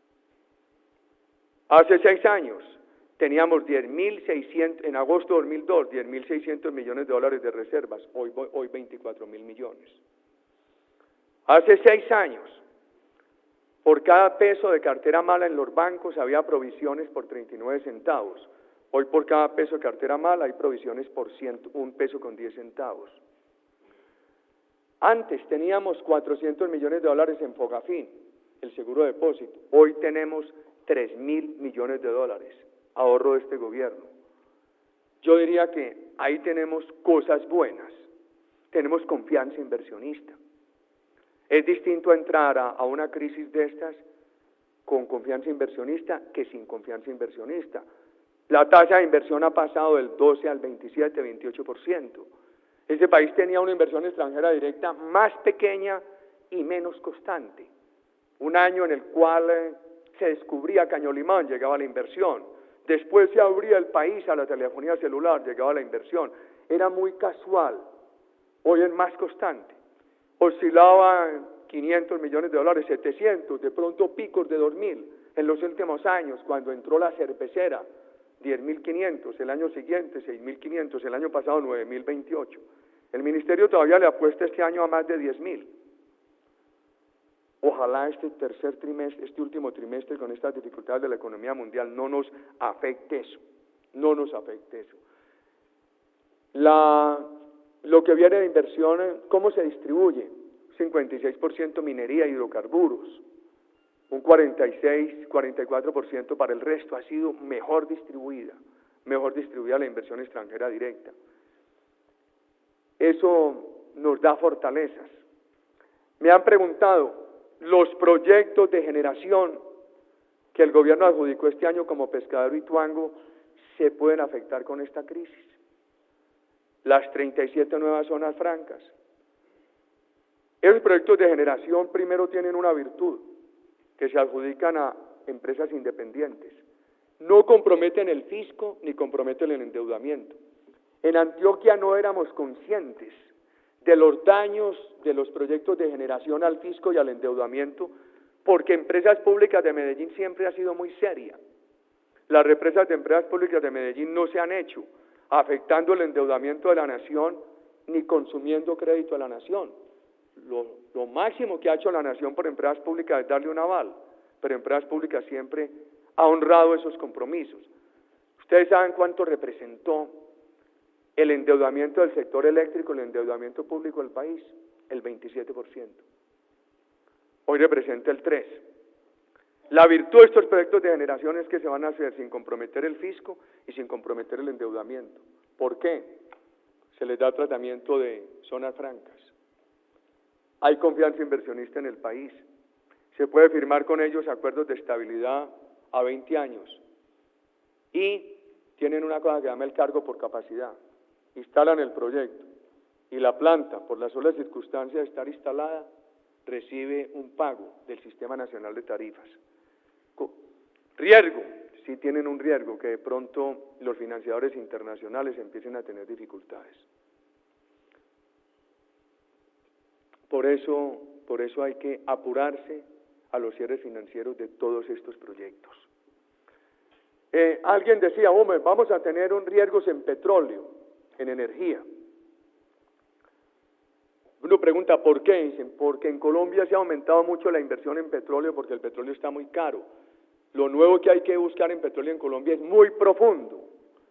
Hace 6 años teníamos 10.600, en agosto de 2002, 10.600 millones de dólares de reservas, hoy 24.000 millones. Hace 6 años, por cada peso de cartera mala en los bancos había provisiones por 39 centavos. Hoy por cada peso de cartera mala hay provisiones por 1 peso con 10 centavos. Antes teníamos 400 millones de dólares en Fogafín, el seguro de depósito. Hoy tenemos 3.000 millones de dólares, ahorro de este gobierno. Yo diría que ahí tenemos cosas buenas, tenemos confianza inversionista. Es distinto entrar a una crisis de estas con confianza inversionista que sin confianza inversionista. La tasa de inversión ha pasado del 12 al 27, 28%. Este país tenía una inversión extranjera directa más pequeña y menos constante. Un año en el cual se descubría Caño Limán, llegaba la inversión. Después se abría el país a la telefonía celular, llegaba la inversión. Era muy casual. Hoy es más constante. Oscilaba 500 millones de dólares, 700, de pronto picos de 2.000 en los últimos años, cuando entró la cervecera, 10.500, el año siguiente 6.500, el año pasado 9.028. El ministerio todavía le apuesta este año a más de 10.000. Ojalá este último trimestre con estas dificultades de la economía mundial no nos afecte eso, no nos afecte eso. Lo que viene de inversión, ¿cómo se distribuye? 56% minería y hidrocarburos, un 46, 44% para el resto. Ha sido mejor distribuida la inversión extranjera directa. Eso nos da fortalezas. Me han preguntado, los proyectos de generación que el gobierno adjudicó este año como Pescadero y Tuango, ¿se pueden afectar con esta crisis? Las 37 nuevas zonas francas. Esos proyectos de generación primero tienen una virtud, que se adjudican a empresas independientes. No comprometen el fisco ni comprometen el endeudamiento. En Antioquia no éramos conscientes de los daños de los proyectos de generación al fisco y al endeudamiento, porque Empresas Públicas de Medellín siempre ha sido muy seria. Las represas de Empresas Públicas de Medellín no se han hecho afectando el endeudamiento de la nación ni consumiendo crédito a la nación. Lo máximo que ha hecho la nación por Empresas Públicas es darle un aval, pero Empresas Públicas siempre ha honrado esos compromisos. Ustedes saben cuánto representó el endeudamiento del sector eléctrico, el endeudamiento público del país, el 27%. Hoy representa el 3%. La virtud de estos proyectos de generación es que se van a hacer sin comprometer el fisco y sin comprometer el endeudamiento. ¿Por qué? Se les da tratamiento de zonas francas. Hay confianza inversionista en el país. Se puede firmar con ellos acuerdos de estabilidad a 20 años. Y tienen una cosa que se llama el cargo por capacidad. Instalan el proyecto y la planta, por la sola circunstancia de estar instalada, recibe un pago del Sistema Nacional de Tarifas. Riesgo, sí tienen un riesgo, que de pronto los financiadores internacionales empiecen a tener dificultades. Por eso hay que apurarse a los cierres financieros de todos estos proyectos. Alguien decía, hombre, vamos a tener un riesgos en petróleo, en energía. Uno pregunta, ¿por qué? Dicen, porque en Colombia se ha aumentado mucho la inversión en petróleo porque el petróleo está muy caro. Lo nuevo que hay que buscar en petróleo en Colombia es muy profundo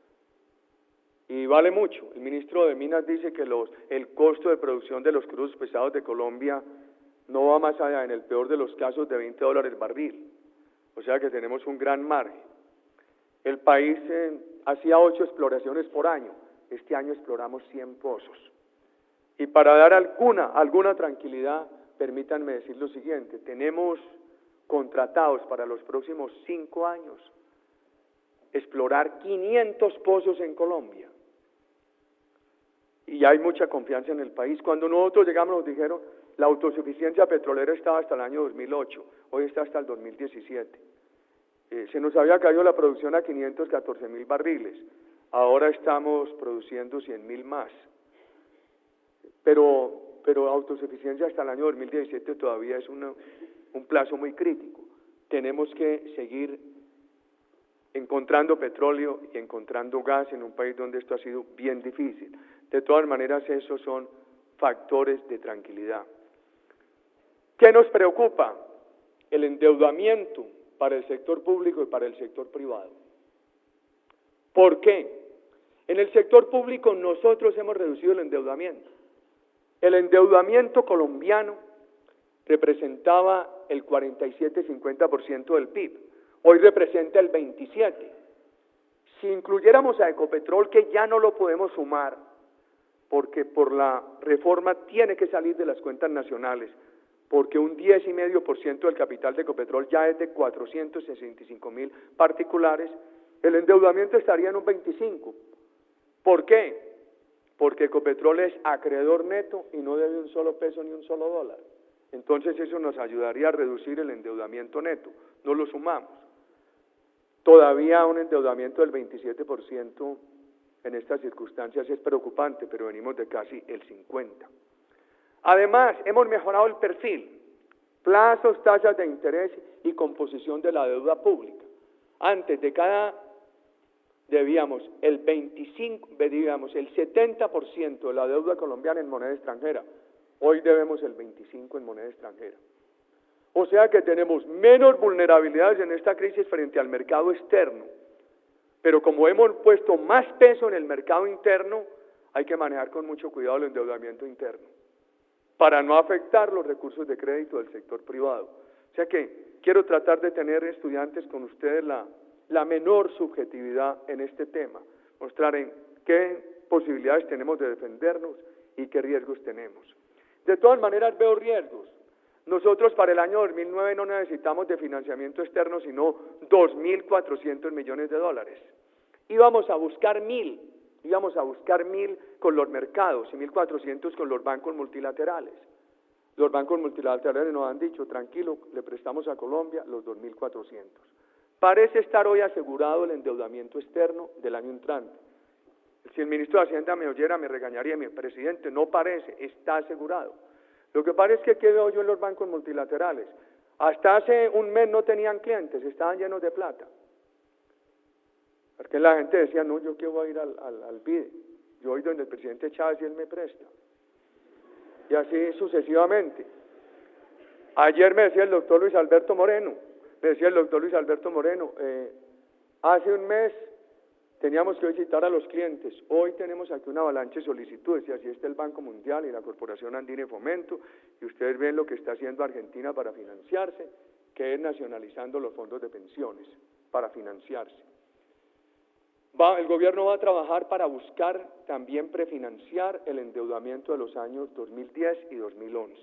y vale mucho. El ministro de Minas dice que el costo de producción de los crudos pesados de Colombia no va más allá, en el peor de los casos, de $20 el barril. O sea que tenemos un gran margen. El país hacía 8 exploraciones por año. Este año exploramos 100 pozos. Y para dar alguna tranquilidad, permítanme decir lo siguiente, tenemos contratados para los próximos 5 años explorar 500 pozos en Colombia. Y hay mucha confianza en el país. Cuando nosotros llegamos nos dijeron, la autosuficiencia petrolera estaba hasta el año 2008, hoy está hasta el 2017. Se nos había caído la producción a 514.000 barriles, ahora estamos produciendo 100.000 más. Pero autosuficiencia hasta el año 2017 todavía es un plazo muy crítico. Tenemos que seguir encontrando petróleo y encontrando gas en un país donde esto ha sido bien difícil. De todas maneras, esos son factores de tranquilidad. ¿Qué nos preocupa? El endeudamiento para el sector público y para el sector privado. ¿Por qué? En el sector público nosotros hemos reducido el endeudamiento. El endeudamiento colombiano representaba el 47-50% del PIB, hoy representa el 27%. Si incluyéramos a Ecopetrol, que ya no lo podemos sumar, porque por la reforma tiene que salir de las cuentas nacionales, porque un 10,5% del capital de Ecopetrol ya es de 465.000 particulares, el endeudamiento estaría en un 25%. ¿Por qué? Porque Ecopetrol es acreedor neto y no debe un solo peso ni un solo dólar. Entonces eso nos ayudaría a reducir el endeudamiento neto, no lo sumamos. Todavía un endeudamiento del 27% en estas circunstancias es preocupante, pero venimos de casi el 50%. Además, hemos mejorado el perfil, plazos, tasas de interés y composición de la deuda pública. Antes de debíamos el 70% de la deuda colombiana en moneda extranjera. Hoy debemos el 25% en moneda extranjera. O sea que tenemos menos vulnerabilidades en esta crisis frente al mercado externo. Pero como hemos puesto más peso en el mercado interno, hay que manejar con mucho cuidado el endeudamiento interno, para no afectar los recursos de crédito del sector privado. O sea que quiero tratar de tener, estudiantes, con ustedes la menor subjetividad en este tema, mostrar en qué posibilidades tenemos de defendernos y qué riesgos tenemos. De todas maneras veo riesgos. Nosotros para el año 2009 no necesitamos de financiamiento externo sino 2.400 millones de dólares. Íbamos a buscar 1.000 con los mercados y 1.400 con los bancos multilaterales. Los bancos multilaterales nos han dicho, tranquilo, le prestamos a Colombia los 2.400. Parece estar hoy asegurado el endeudamiento externo del año entrante. Si el ministro de Hacienda me oyera, me regañaría, mi presidente, no parece, está asegurado. Lo que pasa es que, ¿qué veo yo en los bancos multilaterales? Hasta hace un mes no tenían clientes, estaban llenos de plata. Porque la gente decía, no, yo quiero ir al BID, yo voy donde el presidente Chávez y él me presta. Y así sucesivamente. Ayer me decía el doctor Luis Alberto Moreno, hace un mes teníamos que visitar a los clientes, hoy tenemos aquí una avalancha de solicitudes, y así está el Banco Mundial y la Corporación Andina de Fomento, y ustedes ven lo que está haciendo Argentina para financiarse, que es nacionalizando los fondos de pensiones para financiarse. El gobierno va a trabajar para buscar también prefinanciar el endeudamiento de los años 2010 y 2011.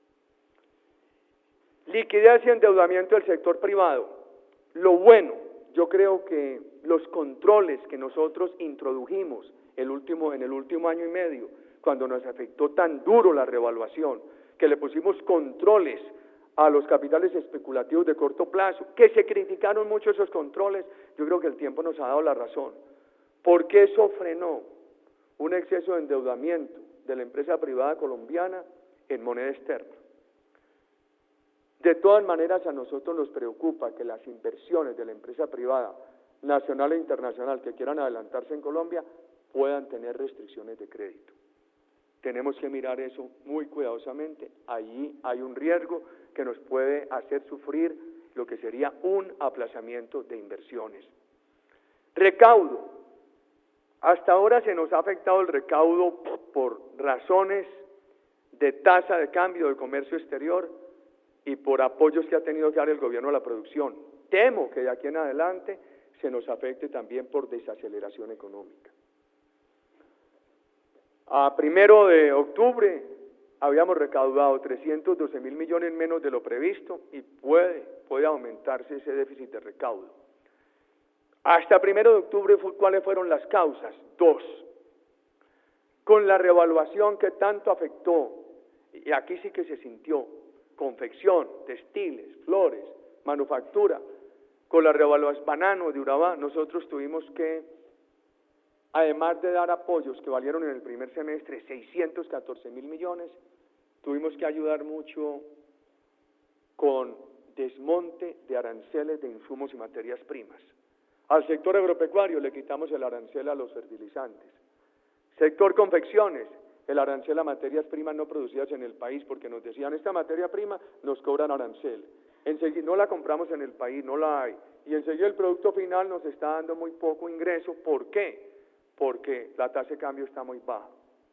Liquidez y endeudamiento del sector privado. Lo bueno, yo creo que los controles que nosotros introdujimos en el último año y medio, cuando nos afectó tan duro la revaluación, que le pusimos controles a los capitales especulativos de corto plazo, que se criticaron mucho esos controles, yo creo que el tiempo nos ha dado la razón, porque eso frenó un exceso de endeudamiento de la empresa privada colombiana en moneda externa. De todas maneras, a nosotros nos preocupa que las inversiones de la empresa privada, nacional e internacional, que quieran adelantarse en Colombia, puedan tener restricciones de crédito. Tenemos que mirar eso muy cuidadosamente. Allí hay un riesgo que nos puede hacer sufrir lo que sería un aplazamiento de inversiones. Recaudo. Hasta ahora se nos ha afectado el recaudo por razones de tasa de cambio de comercio exterior y por apoyos que ha tenido que dar el gobierno a la producción. Temo que de aquí en adelante se nos afecte también por desaceleración económica. A 1 de octubre habíamos recaudado 312.000 millones menos de lo previsto y puede aumentarse ese déficit de recaudo. Hasta 1 de octubre, ¿cuáles fueron las causas? 2. Con la revaluación que tanto afectó, y aquí sí que se sintió, confección, textiles, flores, manufactura, con la revaluación, banano de Urabá, nosotros tuvimos que, además de dar apoyos que valieron en el primer semestre 614.000 millones, tuvimos que ayudar mucho con desmonte de aranceles de insumos y materias primas. Al sector agropecuario le quitamos el arancel a los fertilizantes. Sector confecciones, el arancel a materias primas no producidas en el país, porque nos decían, esta materia prima nos cobran arancel. Enseguida no la compramos en el país, no la hay. Y enseguida el producto final nos está dando muy poco ingreso. ¿Por qué? Porque la tasa de cambio está muy baja.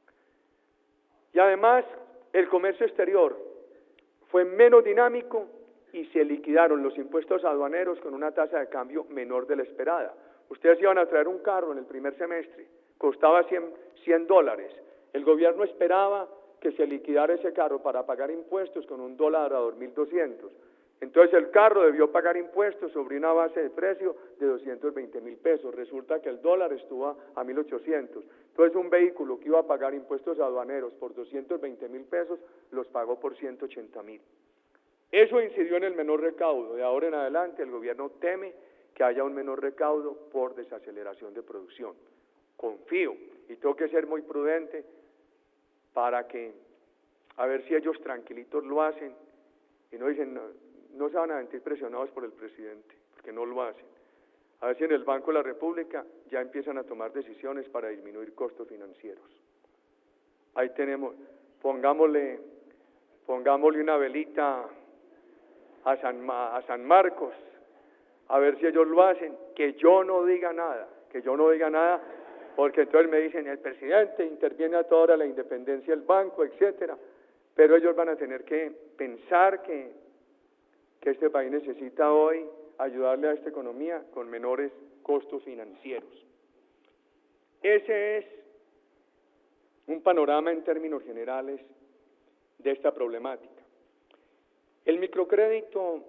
Y además, el comercio exterior fue menos dinámico y se liquidaron los impuestos aduaneros con una tasa de cambio menor de la esperada. Ustedes iban a traer un carro en el primer semestre, costaba $100. El gobierno esperaba que se liquidara ese carro para pagar impuestos con $1 a 2.200. Entonces el carro debió pagar impuestos sobre una base de precio de 220.000 pesos. Resulta que el dólar estuvo a 1.800. Entonces un vehículo que iba a pagar impuestos aduaneros por 220.000 pesos, los pagó por 180.000. Eso incidió en el menor recaudo. De ahora en adelante el gobierno teme que haya un menor recaudo por desaceleración de producción. Confío y tengo que ser muy prudente para que, a ver si ellos tranquilitos lo hacen y no dicen, no se van a sentir presionados por el presidente, porque no lo hacen. A ver si en el Banco de la República ya empiezan a tomar decisiones para disminuir costos financieros. Ahí tenemos, pongámosle una velita a San Marcos, a ver si ellos lo hacen, que yo no diga nada, porque entonces me dicen, el presidente interviene a toda hora la independencia del banco, etcétera, pero ellos van a tener que pensar que que este país necesita hoy ayudarle a esta economía con menores costos financieros. Ese es un panorama en términos generales de esta problemática. El microcrédito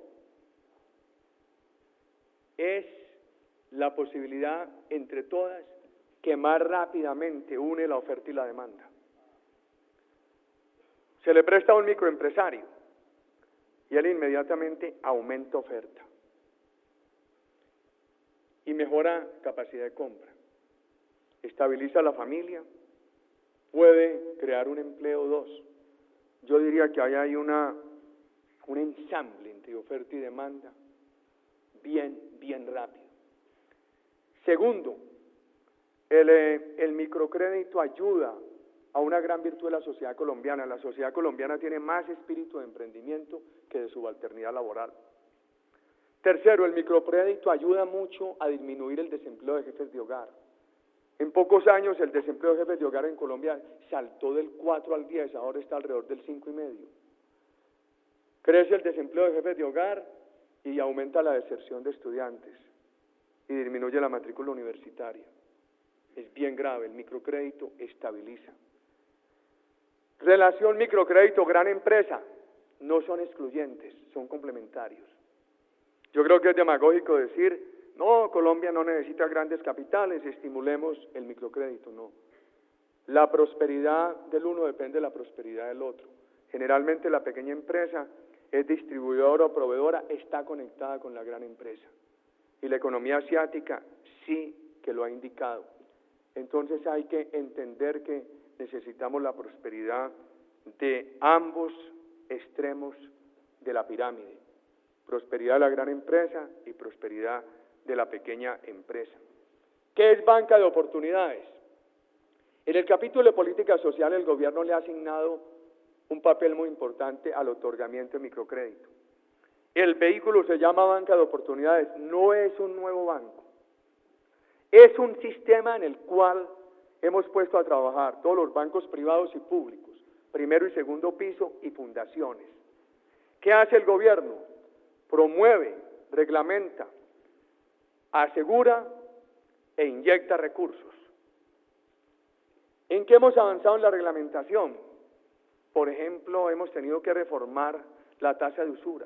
es la posibilidad entre todas que más rápidamente une la oferta y la demanda. Se le presta a un microempresario y él inmediatamente aumenta oferta y mejora capacidad de compra, estabiliza la familia, puede crear un empleo o dos. Yo diría que hay un ensamble entre oferta y demanda bien rápido. Segundo, el microcrédito ayuda a una gran virtud de la sociedad colombiana. La sociedad colombiana tiene más espíritu de emprendimiento que de subalternidad laboral. Tercero, el microcrédito ayuda mucho a disminuir el desempleo de jefes de hogar. En pocos años el desempleo de jefes de hogar en Colombia saltó del 4 al 10, ahora está alrededor del 5,5. Crece el desempleo de jefes de hogar y aumenta la deserción de estudiantes y disminuye la matrícula universitaria. Es bien grave, el microcrédito estabiliza. Relación microcrédito-gran empresa, no son excluyentes, son complementarios. Yo creo que es demagógico decir, no, Colombia no necesita grandes capitales, estimulemos el microcrédito, no. La prosperidad del uno depende de la prosperidad del otro. Generalmente la pequeña empresa es distribuidora o proveedora, está conectada con la gran empresa. Y la economía asiática sí que lo ha indicado. Entonces hay que entender que necesitamos la prosperidad de ambos extremos de la pirámide. Prosperidad de la gran empresa y prosperidad de la pequeña empresa. ¿Qué es banca de oportunidades? En el capítulo de política social el gobierno le ha asignado un papel muy importante al otorgamiento de microcrédito. El vehículo se llama banca de oportunidades, no es un nuevo banco. Es un sistema en el cual hemos puesto a trabajar todos los bancos privados y públicos, primero y segundo piso y fundaciones. ¿Qué hace el gobierno? Promueve, reglamenta, asegura e inyecta recursos. ¿En qué hemos avanzado en la reglamentación? Por ejemplo, hemos tenido que reformar la tasa de usura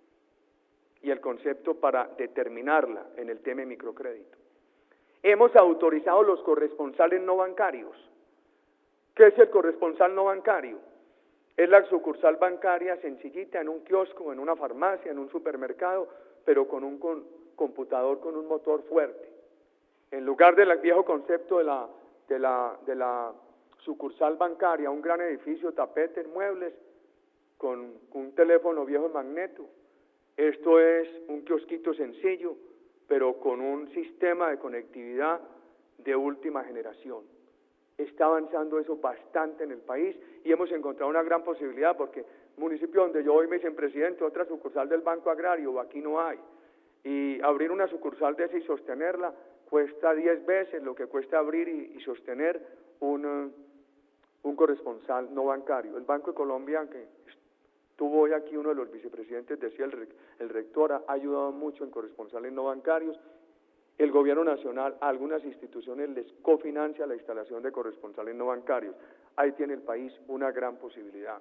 y el concepto para determinarla en el tema de microcrédito. Hemos autorizado los corresponsales no bancarios. ¿Qué es el corresponsal no bancario? Es la sucursal bancaria sencillita en un kiosco, en una farmacia, en un supermercado, pero con un computador con un motor fuerte. En lugar del viejo concepto de la sucursal bancaria, un gran edificio, tapetes, muebles, con un teléfono viejo magneto. Esto es un kiosquito sencillo, pero con un sistema de conectividad de última generación. Está avanzando eso bastante en el país y hemos encontrado una gran posibilidad porque municipio donde yo hoy me dicen presidente, otra sucursal del Banco Agrario, aquí no hay. Y abrir una sucursal de esa y sostenerla cuesta 10 veces lo que cuesta abrir y sostener un corresponsal no bancario. El Banco de Colombia, que tuvo hoy aquí uno de los vicepresidentes, decía el rector, ha ayudado mucho en corresponsales no bancarios. El gobierno nacional a algunas instituciones les cofinancia la instalación de corresponsales no bancarios. Ahí tiene el país una gran posibilidad.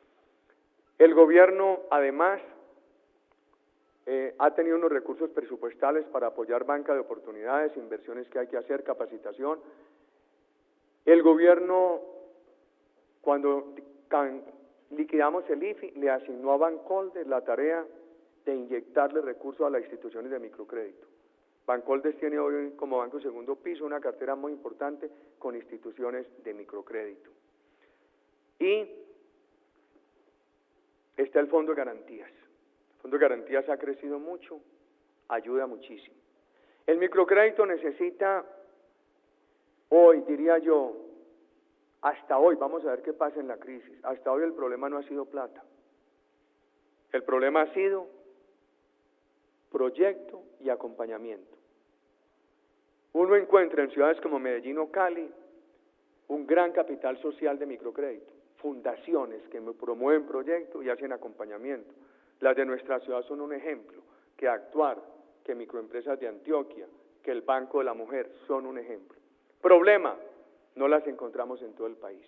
El gobierno, además, ha tenido unos recursos presupuestales para apoyar banca de oportunidades, inversiones que hay que hacer, capacitación. El gobierno, cuando liquidamos el IFI, le asignó a Bancoldes la tarea de inyectarle recursos a las instituciones de microcrédito. Bancoldes tiene hoy como banco de segundo piso una cartera muy importante con instituciones de microcrédito. Y está el Fondo de Garantías. El Fondo de Garantías ha crecido mucho, ayuda muchísimo. El microcrédito necesita, hoy diría yo, hasta hoy, vamos a ver qué pasa en la crisis, hasta hoy el problema no ha sido plata. El problema ha sido proyecto y acompañamiento. Uno encuentra en ciudades como Medellín o Cali un gran capital social de microcrédito, fundaciones que promueven proyectos y hacen acompañamiento. Las de nuestra ciudad son un ejemplo, que Actuar, que Microempresas de Antioquia, que el Banco de la Mujer son un ejemplo. Problema, no las encontramos en todo el país.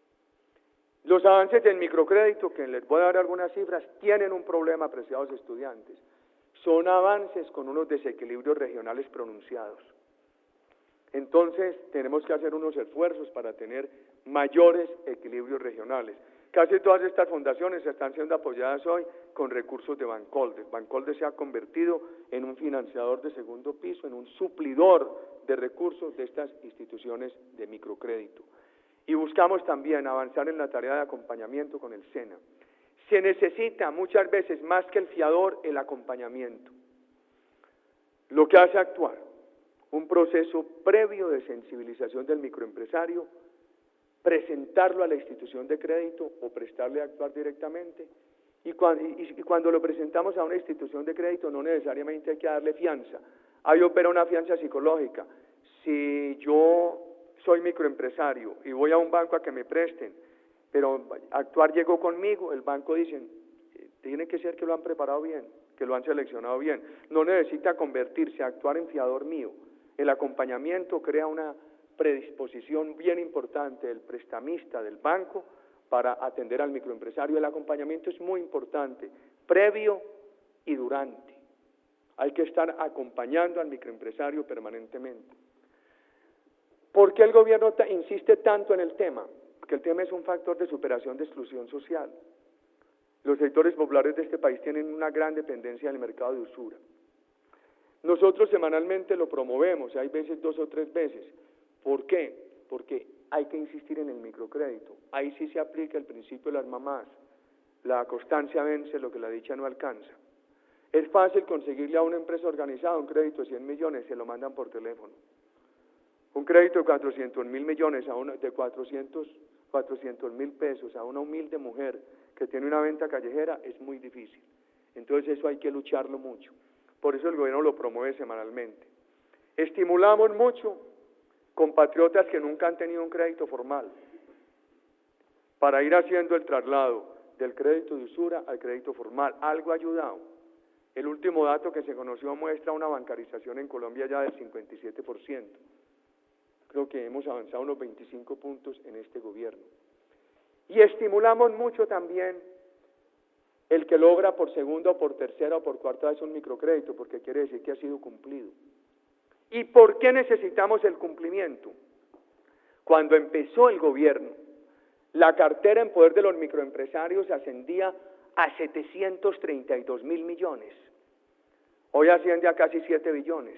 Los avances del microcrédito, que les voy a dar algunas cifras, tienen un problema, apreciados estudiantes. Son avances con unos desequilibrios regionales pronunciados. Entonces, tenemos que hacer unos esfuerzos para tener mayores equilibrios regionales. Casi todas estas fundaciones están siendo apoyadas hoy con recursos de Bancoldes. Bancoldes se ha convertido en un financiador de segundo piso, en un suplidor de recursos de estas instituciones de microcrédito. Y buscamos también avanzar en la tarea de acompañamiento con el SENA. Se necesita muchas veces más que el fiador, el acompañamiento. Lo que hace Actuar, un proceso previo de sensibilización del microempresario, presentarlo a la institución de crédito o prestarle a Actuar directamente, y cuando lo presentamos a una institución de crédito no necesariamente hay que darle fianza, ahí opera una fianza psicológica. Si yo soy microempresario y voy a un banco a que me presten, pero Actuar llegó conmigo, el banco dice, tiene que ser que lo han preparado bien, que lo han seleccionado bien, no necesita convertirse a Actuar en fiador mío. El acompañamiento crea una predisposición bien importante del prestamista del banco para atender al microempresario. El acompañamiento es muy importante, previo y durante. Hay que estar acompañando al microempresario permanentemente. ¿Por qué el gobierno insiste tanto en el tema? Porque el tema es un factor de superación de exclusión social. Los sectores populares de este país tienen una gran dependencia del mercado de usura. Nosotros semanalmente lo promovemos, hay veces 2 o 3 veces. ¿Por qué? Porque hay que insistir en el microcrédito. Ahí sí se aplica el principio de las mamás. La constancia vence lo que la dicha no alcanza. Es fácil conseguirle a una empresa organizada un crédito de 100 millones, se lo mandan por teléfono. Un crédito de 400 mil millones, de 400 mil pesos a una humilde mujer que tiene una venta callejera es muy difícil. Entonces eso hay que lucharlo mucho. Por eso el gobierno lo promueve semanalmente. Estimulamos mucho compatriotas que nunca han tenido un crédito formal para ir haciendo el traslado del crédito de usura al crédito formal. Algo ha ayudado. El último dato que se conoció muestra una bancarización en Colombia ya del 57%. Creo que hemos avanzado unos 25 puntos en este gobierno. Y estimulamos mucho también el que logra por segunda o por tercera o por cuarta vez un microcrédito, porque quiere decir que ha sido cumplido. ¿Y por qué necesitamos el cumplimiento? Cuando empezó el gobierno, la cartera en poder de los microempresarios ascendía a 732 mil millones. Hoy asciende a casi 7 billones.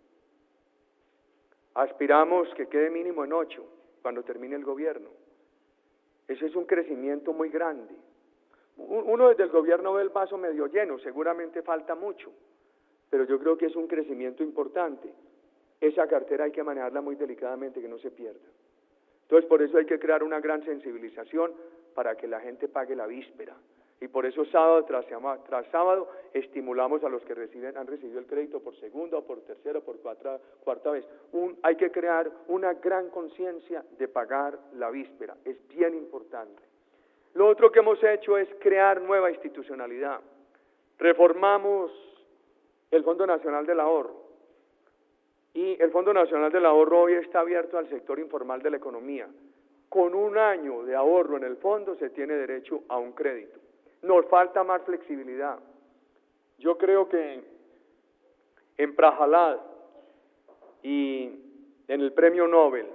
Aspiramos que quede mínimo en 8 cuando termine el gobierno. Ese es un crecimiento muy grande. Uno desde el gobierno ve el vaso medio lleno, seguramente falta mucho, pero yo creo que es un crecimiento importante. Esa cartera hay que manejarla muy delicadamente, que no se pierda. Entonces, por eso hay que crear una gran sensibilización para que la gente pague la víspera. Y por eso sábado tras sábado estimulamos a los que han recibido el crédito por segunda o por tercera o por cuarta vez. Hay que crear una gran conciencia de pagar la víspera, es bien importante. Lo otro que hemos hecho es crear nueva institucionalidad. Reformamos el Fondo Nacional del Ahorro. Y el Fondo Nacional del Ahorro hoy está abierto al sector informal de la economía. Con 1 año de ahorro en el fondo se tiene derecho a un crédito. Nos falta más flexibilidad. Yo creo que en Prahalad y en el premio Nobel,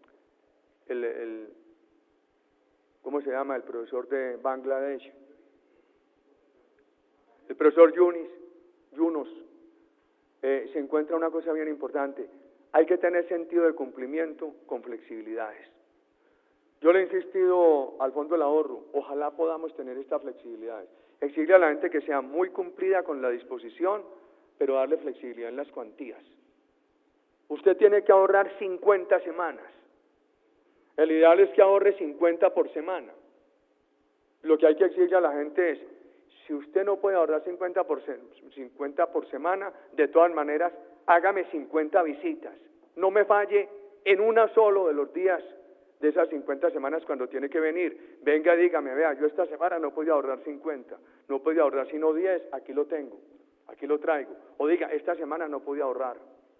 ¿cómo se llama? El profesor de Bangladesh, el profesor Yunus, se encuentra una cosa bien importante. Hay que tener sentido de cumplimiento con flexibilidades. Yo le he insistido al Fondo del Ahorro, ojalá podamos tener esta flexibilidad. Exigirle a la gente que sea muy cumplida con la disposición, pero darle flexibilidad en las cuantías. Usted tiene que ahorrar 50 semanas. El ideal es que ahorre 50 por semana. Lo que hay que exigirle a la gente es, si usted no puede ahorrar 50 por semana, de todas maneras, hágame 50 visitas. No me falle en una solo de los días de esas 50 semanas cuando tiene que venir. Venga, dígame, vea, yo esta semana no podía ahorrar 50, no podía ahorrar sino 10, aquí lo tengo, aquí lo traigo. O diga, esta semana no podía ahorrar,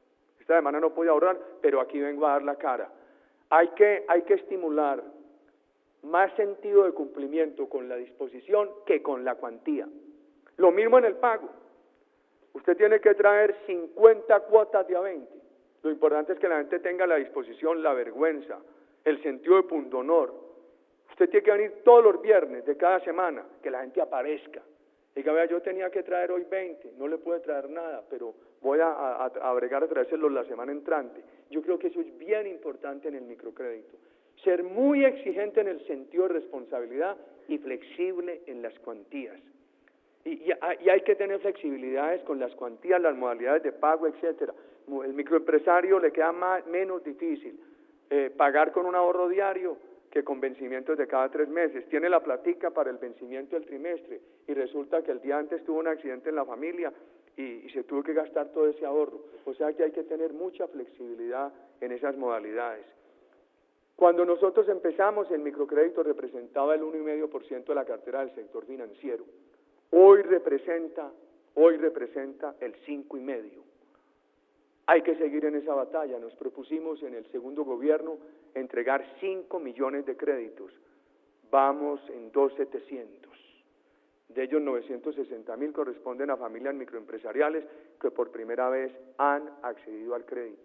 pero aquí vengo a dar la cara. Hay que estimular más sentido de cumplimiento con la disposición que con la cuantía. Lo mismo en el pago. Usted tiene que traer 50 cuotas de a 20. Lo importante es que la gente tenga la disposición, la vergüenza, el sentido de pundonor. Usted tiene que venir todos los viernes de cada semana, que la gente aparezca. Diga, vea, yo tenía que traer hoy 20, no le puede traer nada, pero voy a bregar a traérselos la semana entrante. Yo creo que eso es bien importante en el microcrédito. Ser muy exigente en el sentido de responsabilidad y flexible en las cuantías. Y hay que tener flexibilidades con las cuantías, las modalidades de pago, etcétera. El microempresario le queda menos difícil pagar con un ahorro diario que con vencimientos de cada 3 meses. Tiene la platica para el vencimiento del trimestre y resulta que el día antes tuvo un accidente en la familia y se tuvo que gastar todo ese ahorro. O sea que hay que tener mucha flexibilidad en esas modalidades. Cuando nosotros empezamos, el microcrédito representaba el 1,5% de la cartera del sector financiero. Hoy representa el 5,5%. Hay que seguir en esa batalla. Nos propusimos en el segundo gobierno entregar 5 millones de créditos. Vamos en 2,700. De ellos 960.000 corresponden a familias microempresariales que por primera vez han accedido al crédito.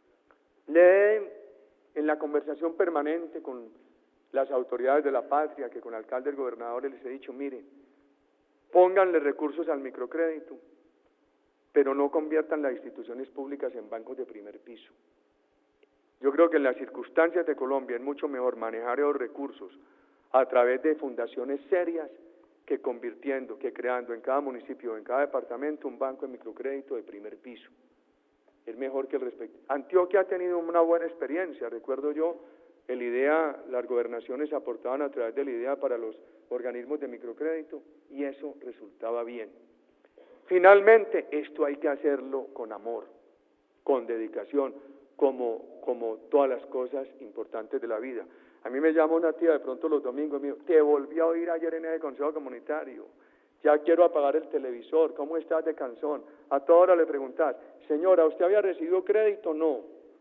En la conversación permanente con las autoridades de la patria, que con alcaldes, gobernadores les he dicho, miren, pónganle recursos al microcrédito, pero no conviertan las instituciones públicas en bancos de primer piso. Yo creo que en las circunstancias de Colombia es mucho mejor manejar esos recursos a través de fundaciones serias que creando en cada municipio, en cada departamento, un banco de microcrédito de primer piso. Es mejor que el respecto. Antioquia ha tenido una buena experiencia, recuerdo yo, las gobernaciones aportaban a través de la idea para los organismos de microcrédito y eso resultaba bien. Finalmente, esto hay que hacerlo con amor, con dedicación, como todas las cosas importantes de la vida. A mí me llama una tía de pronto los domingos, me dijo, te volví a oír ayer en el consejo comunitario, ya quiero apagar el televisor, ¿cómo estás de cansón? A toda hora le preguntas, señora, ¿usted había recibido crédito? No.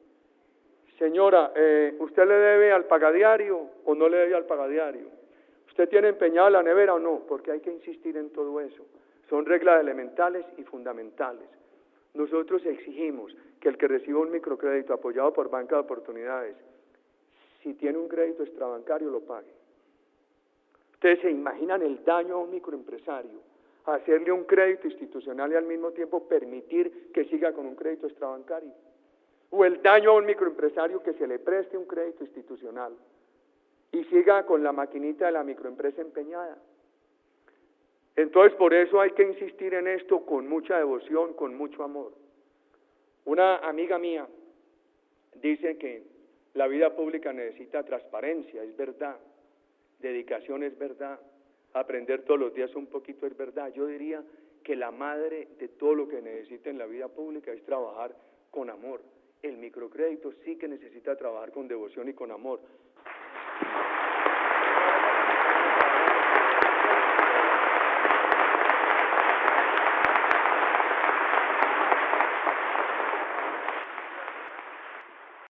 Señora, ¿usted le debe al pagadiario o no le debe al pagadiario? ¿Usted tiene empeñada la nevera o no? Porque hay que insistir en todo eso. Son reglas elementales y fundamentales. Nosotros exigimos que el que reciba un microcrédito apoyado por banca de oportunidades, si tiene un crédito extrabancario, lo pague. Ustedes se imaginan el daño a un microempresario, hacerle un crédito institucional y al mismo tiempo permitir que siga con un crédito extrabancario. O el daño a un microempresario que se le preste un crédito institucional y siga con la maquinita de la microempresa empeñada. Entonces, por eso hay que insistir en esto con mucha devoción, con mucho amor. Una amiga mía dice que la vida pública necesita transparencia, es verdad, dedicación es verdad, aprender todos los días un poquito es verdad. Yo diría que la madre de todo lo que necesita en la vida pública es trabajar con amor. El microcrédito sí que necesita trabajar con devoción y con amor.